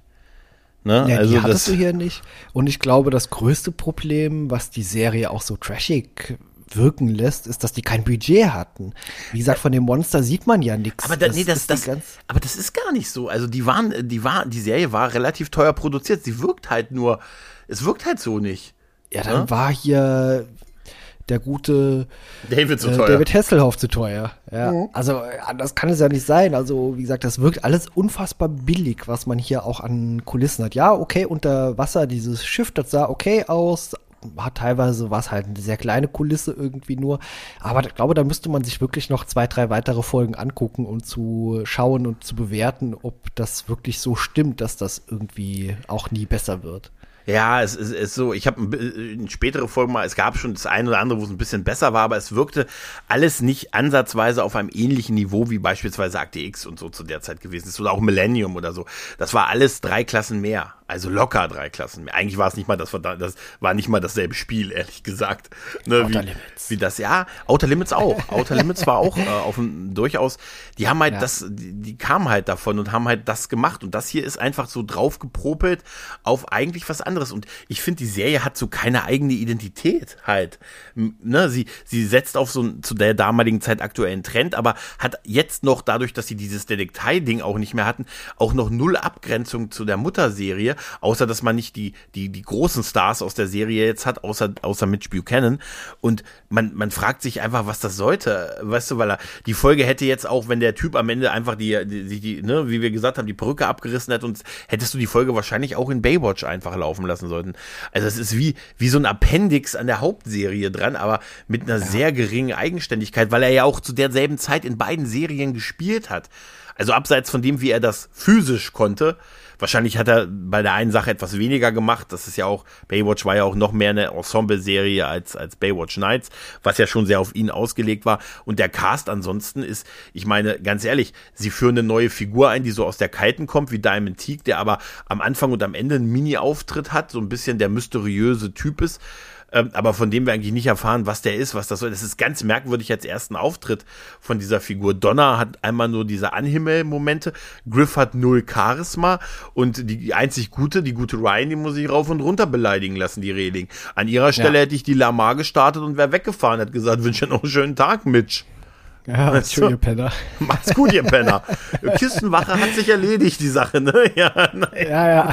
[SPEAKER 2] Ne?
[SPEAKER 3] Ja,
[SPEAKER 2] also
[SPEAKER 3] die hattest
[SPEAKER 2] das
[SPEAKER 3] du hier nicht. Und ich glaube, das größte Problem, was die Serie auch so trashig wirken lässt, ist, dass die kein Budget hatten. Wie gesagt, von dem Monster sieht man ja nichts.
[SPEAKER 2] Aber da, nee, das, das, das, aber das ist gar nicht so. Also die waren, die war, die Serie war relativ teuer produziert. Sie wirkt halt nur, es wirkt halt so nicht.
[SPEAKER 3] Ja, dann ja? war hier der gute
[SPEAKER 2] David zu
[SPEAKER 3] äh,
[SPEAKER 2] teuer.
[SPEAKER 3] David Hasselhoff zu teuer. Ja. Mhm. Also anders kann es ja nicht sein. Also wie gesagt, das wirkt alles unfassbar billig, was man hier auch an Kulissen hat. Ja, okay, unter Wasser dieses Schiff, das sah okay aus. Hat teilweise was halt eine sehr kleine Kulisse irgendwie nur. Aber ich glaube, da müsste man sich wirklich noch zwei, drei weitere Folgen angucken, um zu schauen und zu bewerten, ob das wirklich so stimmt, dass das irgendwie auch nie besser wird.
[SPEAKER 2] Ja, es ist, ist so, ich habe in spätere Folgen mal, es gab schon das eine oder andere, wo es ein bisschen besser war, aber es wirkte alles nicht ansatzweise auf einem ähnlichen Niveau wie beispielsweise Akte X und so zu der Zeit gewesen ist oder auch Millennium oder so. Das war alles drei Klassen mehr, also locker drei Klassen mehr. Eigentlich war es nicht mal das, das war nicht mal dasselbe Spiel, ehrlich gesagt. Ne,
[SPEAKER 3] Outer
[SPEAKER 2] wie,
[SPEAKER 3] Limits.
[SPEAKER 2] Wie das, ja, Outer Limits auch. Outer Limits war auch äh, auf dem, durchaus, die haben halt ja. das, die, die kamen halt davon und haben halt das gemacht und das hier ist einfach so drauf gepropelt auf eigentlich was anderes. Und ich finde, die Serie hat so keine eigene Identität halt. Ne, sie, sie setzt auf so einen zu der damaligen Zeit aktuellen Trend, aber hat jetzt noch, dadurch, dass sie dieses Detektei-Ding auch nicht mehr hatten, auch noch null Abgrenzung zu der Mutterserie, außer dass man nicht die, die, die großen Stars aus der Serie jetzt hat, außer, außer Mitch Buchanan. Und man, man fragt sich einfach, was das sollte. Weißt du, weil er, die Folge hätte jetzt auch, wenn der Typ am Ende einfach die, die, die, ne, wie wir gesagt haben, die Perücke abgerissen hätte, und hättest du die Folge wahrscheinlich auch in Baywatch einfach laufen lassen sollen. Also es ist wie, wie so ein Appendix an der Hauptserie dran, aber mit einer ja. sehr geringen Eigenständigkeit, weil er ja auch zu derselben Zeit in beiden Serien gespielt hat. Also abseits von dem, wie er das physisch konnte, wahrscheinlich hat er bei der einen Sache etwas weniger gemacht. Das ist ja auch, Baywatch war ja auch noch mehr eine Ensemble-Serie als, als Baywatch Nights, was ja schon sehr auf ihn ausgelegt war. Und der Cast ansonsten ist, ich meine, ganz ehrlich, sie führen eine neue Figur ein, die so aus der Kalten kommt, wie Diamond Teague, der aber am Anfang und am Ende einen Mini-Auftritt hat, so ein bisschen der mysteriöse Typ ist. Ähm, aber von dem wir eigentlich nicht erfahren, was der ist, was das soll. Das ist ganz merkwürdig als ersten Auftritt von dieser Figur. Donna hat einmal nur diese Anhimmel-Momente, Griff hat null Charisma und die einzig gute, die gute Ryan, die muss ich rauf und runter beleidigen lassen, die Reling. An ihrer Stelle ja. hätte ich die Lamar gestartet und wäre weggefahren, hat gesagt, wünsche dir noch einen schönen Tag, Mitch.
[SPEAKER 3] Ja, weißt du, ihr Penner.
[SPEAKER 2] Macht's gut, ihr Penner. Küstenwache hat sich erledigt, die Sache, ne? Ja, nein.
[SPEAKER 3] Ja, ja.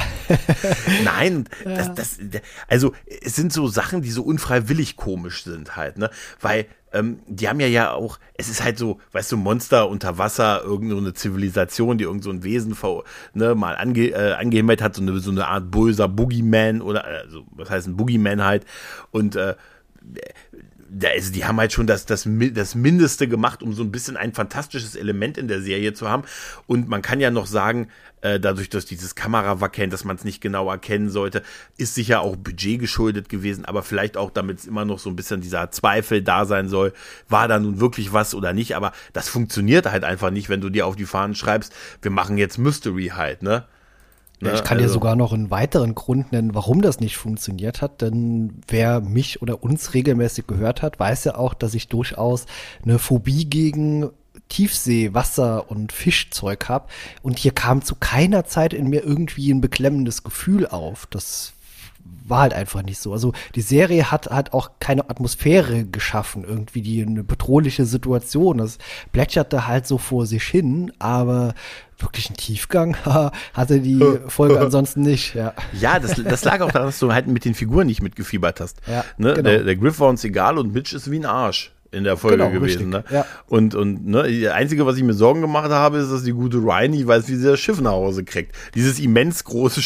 [SPEAKER 2] Nein,
[SPEAKER 3] ja.
[SPEAKER 2] Das, das, also es sind so Sachen, die so unfreiwillig komisch sind halt, ne? Weil ähm, die haben ja ja auch, es ist halt so, weißt du, Monster unter Wasser, irgendeine Zivilisation, die irgend so ein Wesen ne, mal ange, äh, angehimmelt hat, so eine, so eine Art böser Boogeyman oder, also was heißt ein Boogeyman halt, und äh, also die haben halt schon das, das, das Mindeste gemacht, um so ein bisschen ein fantastisches Element in der Serie zu haben. Und man kann ja noch sagen, äh, dadurch, dass dieses Kamerawack kennt, dass man es nicht genau erkennen sollte, ist sicher auch Budget geschuldet gewesen, aber vielleicht auch, damit es immer noch so ein bisschen dieser Zweifel da sein soll, war da nun wirklich was oder nicht. Aber das funktioniert halt einfach nicht, wenn du dir auf die Fahnen schreibst, wir machen jetzt Mystery halt, ne?
[SPEAKER 3] Ja, ich kann also dir sogar noch einen weiteren Grund nennen, warum das nicht funktioniert hat, denn wer mich oder uns regelmäßig gehört hat, weiß ja auch, dass ich durchaus eine Phobie gegen Tiefsee, Wasser und Fischzeug habe, und hier kam zu keiner Zeit in mir irgendwie ein beklemmendes Gefühl auf. Das war halt einfach nicht so. Also die Serie hat halt auch keine Atmosphäre geschaffen, irgendwie die eine bedrohliche Situation. Das plätscherte halt so vor sich hin, aber wirklich einen Tiefgang hatte die Folge ansonsten nicht. Ja,
[SPEAKER 2] ja das, das lag auch daran, dass du halt mit den Figuren nicht mitgefiebert hast. Ja, ne?
[SPEAKER 3] Genau.
[SPEAKER 2] Der, der Griff war uns egal und Mitch ist wie ein Arsch in der Folge
[SPEAKER 3] genau,
[SPEAKER 2] gewesen. Ne?
[SPEAKER 3] Ja.
[SPEAKER 2] Und, und ne, das Einzige, was ich mir Sorgen gemacht habe, ist, dass die gute Ryan nicht weiß, wie sie das Schiff nach Hause kriegt. Dieses immens große Schiff.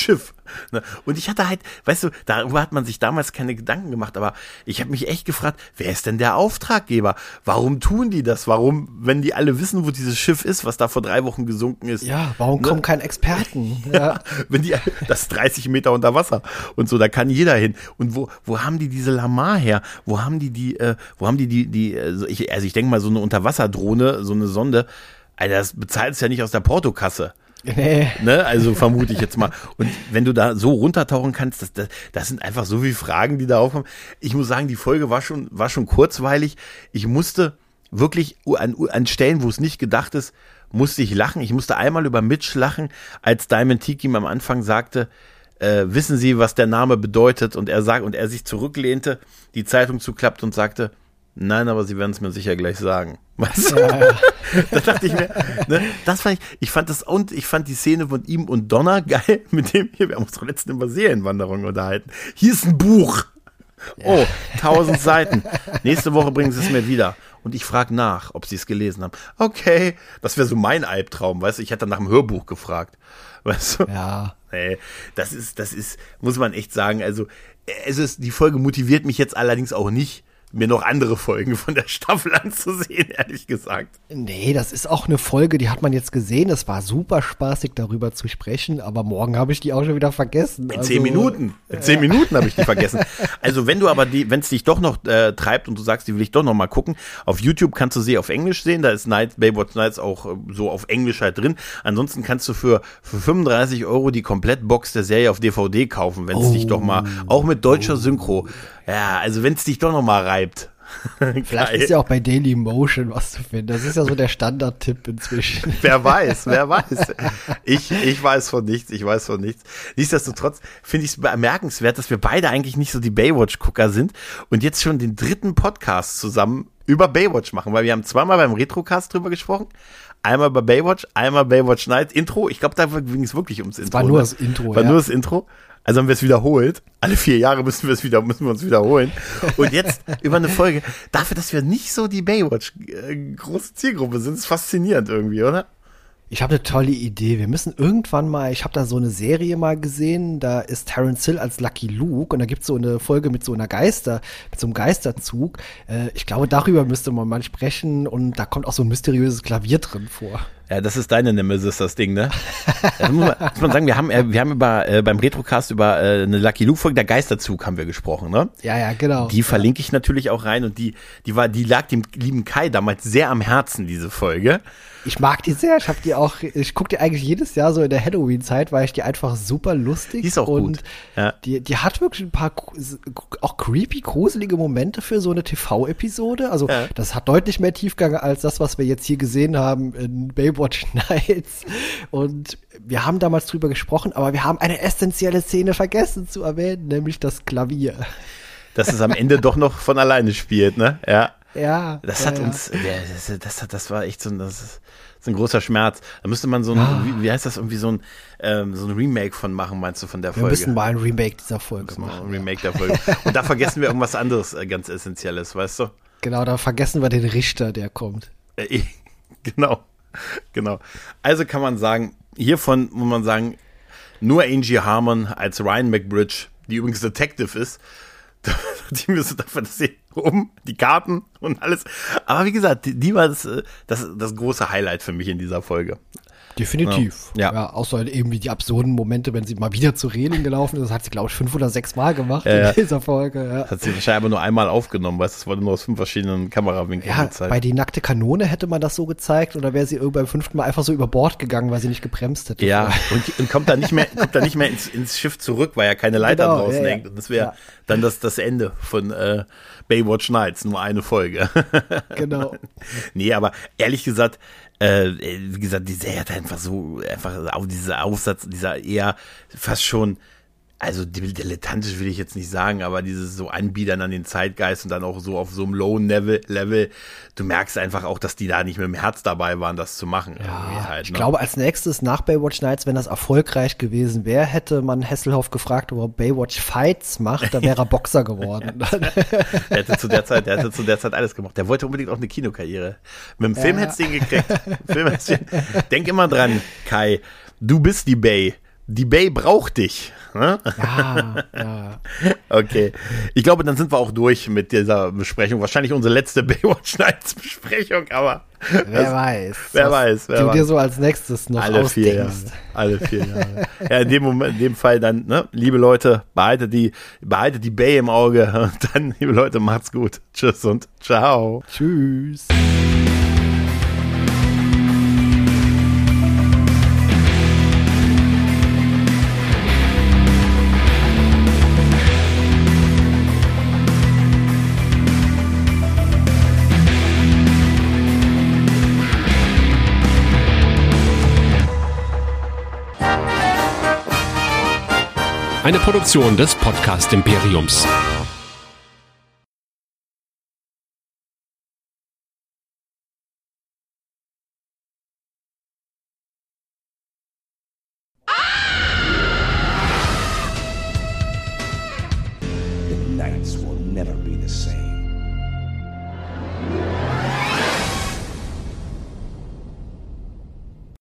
[SPEAKER 2] Ne? Und ich hatte halt, weißt du, darüber hat man sich damals keine Gedanken gemacht, aber ich habe mich echt gefragt, wer ist denn der Auftraggeber? Warum tun die das? Warum, wenn die alle wissen, wo dieses Schiff ist, was da vor drei Wochen gesunken ist?
[SPEAKER 3] Ja, warum
[SPEAKER 2] ne?
[SPEAKER 3] kommen keine Experten?
[SPEAKER 2] Ja. ja, wenn die, das ist dreißig Meter unter Wasser und so, da kann jeder hin. Und wo, wo haben die diese Lamar her? Wo haben die die, äh, wo haben die die, die, also ich, also ich denke mal so eine Unterwasserdrohne, so eine Sonde, Alter, das bezahlst du ja nicht aus der Portokasse.
[SPEAKER 3] Nee.
[SPEAKER 2] Ne, also vermute ich jetzt mal. Und wenn du da so runtertauchen kannst, das, das, das sind einfach so viele Fragen, die da aufkommen. Ich muss sagen, die Folge war schon, war schon kurzweilig. Ich musste wirklich an, an Stellen, wo es nicht gedacht ist, musste ich lachen. Ich musste einmal über Mitch lachen, als Diamond Tiki ihm am Anfang sagte, äh, wissen Sie, was der Name bedeutet? Und er sagt, und er sich zurücklehnte, die Zeitung zuklappt und sagte, nein, aber Sie werden es mir sicher gleich sagen. Weißt du? Ja, ja. Da dachte ich mir, ne, das fand ich, ich fand das, und ich fand die Szene von ihm und Donna geil, mit dem hier, wir haben uns doch letztens über Serienwanderung unterhalten. Hier ist ein Buch. Oh, tausend Seiten. Nächste Woche bringen sie es mir wieder. Und ich frage nach, ob sie es gelesen haben. Okay, das wäre so mein Albtraum, weißt du, ich hätte nach dem Hörbuch gefragt. Weißt du?
[SPEAKER 3] Ja.
[SPEAKER 2] Nee, das ist, das ist, muss man echt sagen, also, es ist, die Folge motiviert mich jetzt allerdings auch nicht, mir noch andere Folgen von der Staffel anzusehen, ehrlich gesagt.
[SPEAKER 3] Nee, das ist auch eine Folge, die hat man jetzt gesehen. Es war super spaßig, darüber zu sprechen, aber morgen habe ich die auch schon wieder vergessen.
[SPEAKER 2] In
[SPEAKER 3] also,
[SPEAKER 2] zehn Minuten. In zehn ja. Minuten habe ich die vergessen. Also wenn du aber die, wenn es dich doch noch äh, treibt und du sagst, die will ich doch noch mal gucken, auf YouTube kannst du sie auf Englisch sehen, da ist Night, Baywatch Nights auch äh, so auf Englisch halt drin. Ansonsten kannst du für, für fünfunddreißig Euro die Komplettbox der Serie auf D V D kaufen, wenn es oh. dich doch mal, auch mit deutscher oh. Synchro. Ja, also wenn es dich doch noch mal reibt.
[SPEAKER 3] Vielleicht ist ja auch bei Daily Motion was zu finden. Das ist ja so der Standardtipp inzwischen.
[SPEAKER 2] Wer weiß, wer weiß. Ich, ich weiß von nichts, ich weiß von nichts. Nichtsdestotrotz finde ich es bemerkenswert, dass wir beide eigentlich nicht so die Baywatch-Gucker sind und jetzt schon den dritten Podcast zusammen über Baywatch machen, weil wir haben zweimal beim Retrocast drüber gesprochen. Einmal bei Baywatch, einmal Baywatch Nights. Intro, ich glaube, da ging es wirklich ums Intro.
[SPEAKER 3] War nur das Intro,
[SPEAKER 2] War
[SPEAKER 3] ja.
[SPEAKER 2] nur das Intro. Also haben wir es wiederholt. Alle vier Jahre müssen wir es wieder, müssen wir uns wiederholen. Und jetzt über eine Folge. Dafür, dass wir nicht so die Baywatch äh, große Zielgruppe sind, ist faszinierend irgendwie, oder?
[SPEAKER 3] Ich habe eine tolle Idee. Wir müssen irgendwann mal, ich habe da so eine Serie mal gesehen, da ist Terence Hill als Lucky Luke und da gibt's so eine Folge mit so einer Geister, mit so einem Geisterzug. Äh, ich glaube, darüber müsste man mal sprechen und da kommt auch so ein mysteriöses Klavier drin vor.
[SPEAKER 2] Ja, das ist deine Nemesis, das Ding, ne? Das muss, man, muss man sagen, wir haben, äh, wir haben über, äh, beim Retrocast über äh, eine Lucky Luke-Folge, der Geisterzug haben wir gesprochen, ne?
[SPEAKER 3] Ja, ja, genau.
[SPEAKER 2] Die verlinke ich natürlich auch rein und die, die war, die lag dem lieben Kai damals sehr am Herzen, diese Folge.
[SPEAKER 3] Ich mag die sehr, ich hab die auch, ich gucke die eigentlich jedes Jahr so in der Halloween-Zeit, weil ich die einfach super lustig.
[SPEAKER 2] Die ist auch
[SPEAKER 3] und
[SPEAKER 2] gut. Ja.
[SPEAKER 3] Die, die hat wirklich ein paar auch creepy, gruselige Momente für so eine T V-Episode. Also ja. Das hat deutlich mehr Tiefgang als das, was wir jetzt hier gesehen haben in Baywatch Nights. Und wir haben damals drüber gesprochen, aber wir haben eine essentielle Szene vergessen zu erwähnen, nämlich das Klavier.
[SPEAKER 2] Dass es am Ende doch noch von alleine spielt, ne? Ja.
[SPEAKER 3] Ja.
[SPEAKER 2] Das
[SPEAKER 3] ja,
[SPEAKER 2] hat
[SPEAKER 3] ja.
[SPEAKER 2] uns, das, das, das war echt so ein, das ist, das ist ein großer Schmerz. Da müsste man so ein,
[SPEAKER 3] ah.
[SPEAKER 2] wie, wie heißt das, irgendwie so ein, ähm, so ein Remake von machen, meinst du, von der
[SPEAKER 3] wir
[SPEAKER 2] Folge?
[SPEAKER 3] Wir müssen mal ein Remake dieser Folge
[SPEAKER 2] machen.
[SPEAKER 3] Ein
[SPEAKER 2] Remake der Folge. Und da vergessen wir irgendwas anderes äh, ganz Essentielles, weißt du?
[SPEAKER 3] Genau, da vergessen wir den Richter, der kommt.
[SPEAKER 2] Äh, genau, genau. Also kann man sagen, hiervon muss man sagen, nur Angie Harmon als Ryan McBridge, die übrigens Detective ist, die müssen dafür, dass sie oben die Karten und alles. Aber wie gesagt, die, die war das, das, das große Highlight für mich in dieser Folge.
[SPEAKER 3] Definitiv.
[SPEAKER 2] Ja.
[SPEAKER 3] ja. Außer irgendwie die absurden Momente, wenn sie mal wieder zu Reling gelaufen ist. Das hat sie, glaube ich, fünf oder sechs Mal gemacht
[SPEAKER 2] ja, ja.
[SPEAKER 3] in dieser Folge. Ja.
[SPEAKER 2] Das hat sie wahrscheinlich aber nur einmal aufgenommen, weißt du, es wurde nur aus fünf verschiedenen Kamerawinkeln
[SPEAKER 3] ja,
[SPEAKER 2] gezeigt.
[SPEAKER 3] Bei Die nackte Kanone hätte man das so gezeigt oder wäre sie beim fünften Mal einfach so über Bord gegangen, weil sie nicht gebremst hätte.
[SPEAKER 2] Ja, und, und kommt dann nicht mehr, kommt dann nicht mehr ins, ins Schiff zurück, weil ja keine Leiter
[SPEAKER 3] genau,
[SPEAKER 2] draußen
[SPEAKER 3] ja,
[SPEAKER 2] hängt.
[SPEAKER 3] ja.
[SPEAKER 2] Und das wäre
[SPEAKER 3] ja.
[SPEAKER 2] dann das, das Ende von äh, Baywatch Nights, nur eine Folge.
[SPEAKER 3] Genau.
[SPEAKER 2] Nee, aber ehrlich gesagt, äh, wie gesagt, die Serie hat einfach so, einfach auch dieser Aufsatz, dieser eher fast schon, also dilettantisch will ich jetzt nicht sagen, aber dieses so Anbiedern an den Zeitgeist und dann auch so auf so einem Low-Level, Level, du merkst einfach auch, dass die da nicht mit dem Herz dabei waren, das zu machen.
[SPEAKER 3] Ja,
[SPEAKER 2] halt,
[SPEAKER 3] ich
[SPEAKER 2] ne?
[SPEAKER 3] glaube, als nächstes nach Baywatch Nights, wenn das erfolgreich gewesen wäre, hätte man Hasselhoff gefragt, ob er Baywatch Fights macht, da wäre er Boxer geworden.
[SPEAKER 2] Der hätte zu der Zeit, der hätte zu der Zeit alles gemacht. Der wollte unbedingt auch eine Kinokarriere. Mit dem Film ja. hättest du ihn gekriegt. Film hättest du ihn. Denk immer dran, Kai, du bist die Bay. Die Bay braucht dich. Ne?
[SPEAKER 3] Ja, ja.
[SPEAKER 2] Okay. Ich glaube, dann sind wir auch durch mit dieser Besprechung. Wahrscheinlich unsere letzte Baywatch Nights Besprechung, aber
[SPEAKER 3] wer
[SPEAKER 2] das,
[SPEAKER 3] weiß.
[SPEAKER 2] Wer weiß. Wer
[SPEAKER 3] du
[SPEAKER 2] weiß.
[SPEAKER 3] dir so als nächstes noch
[SPEAKER 2] alle vier Jahre.
[SPEAKER 3] ausdenkst.
[SPEAKER 2] Alle vier Jahre. Ja, in dem Moment, in dem Fall dann, ne, liebe Leute, behaltet die, behaltet die Bay im Auge. Und dann, liebe Leute, macht's gut. Tschüss und ciao.
[SPEAKER 3] Tschüss.
[SPEAKER 4] Eine Produktion des Podcast Imperiums.
[SPEAKER 5] The nights will never be the same.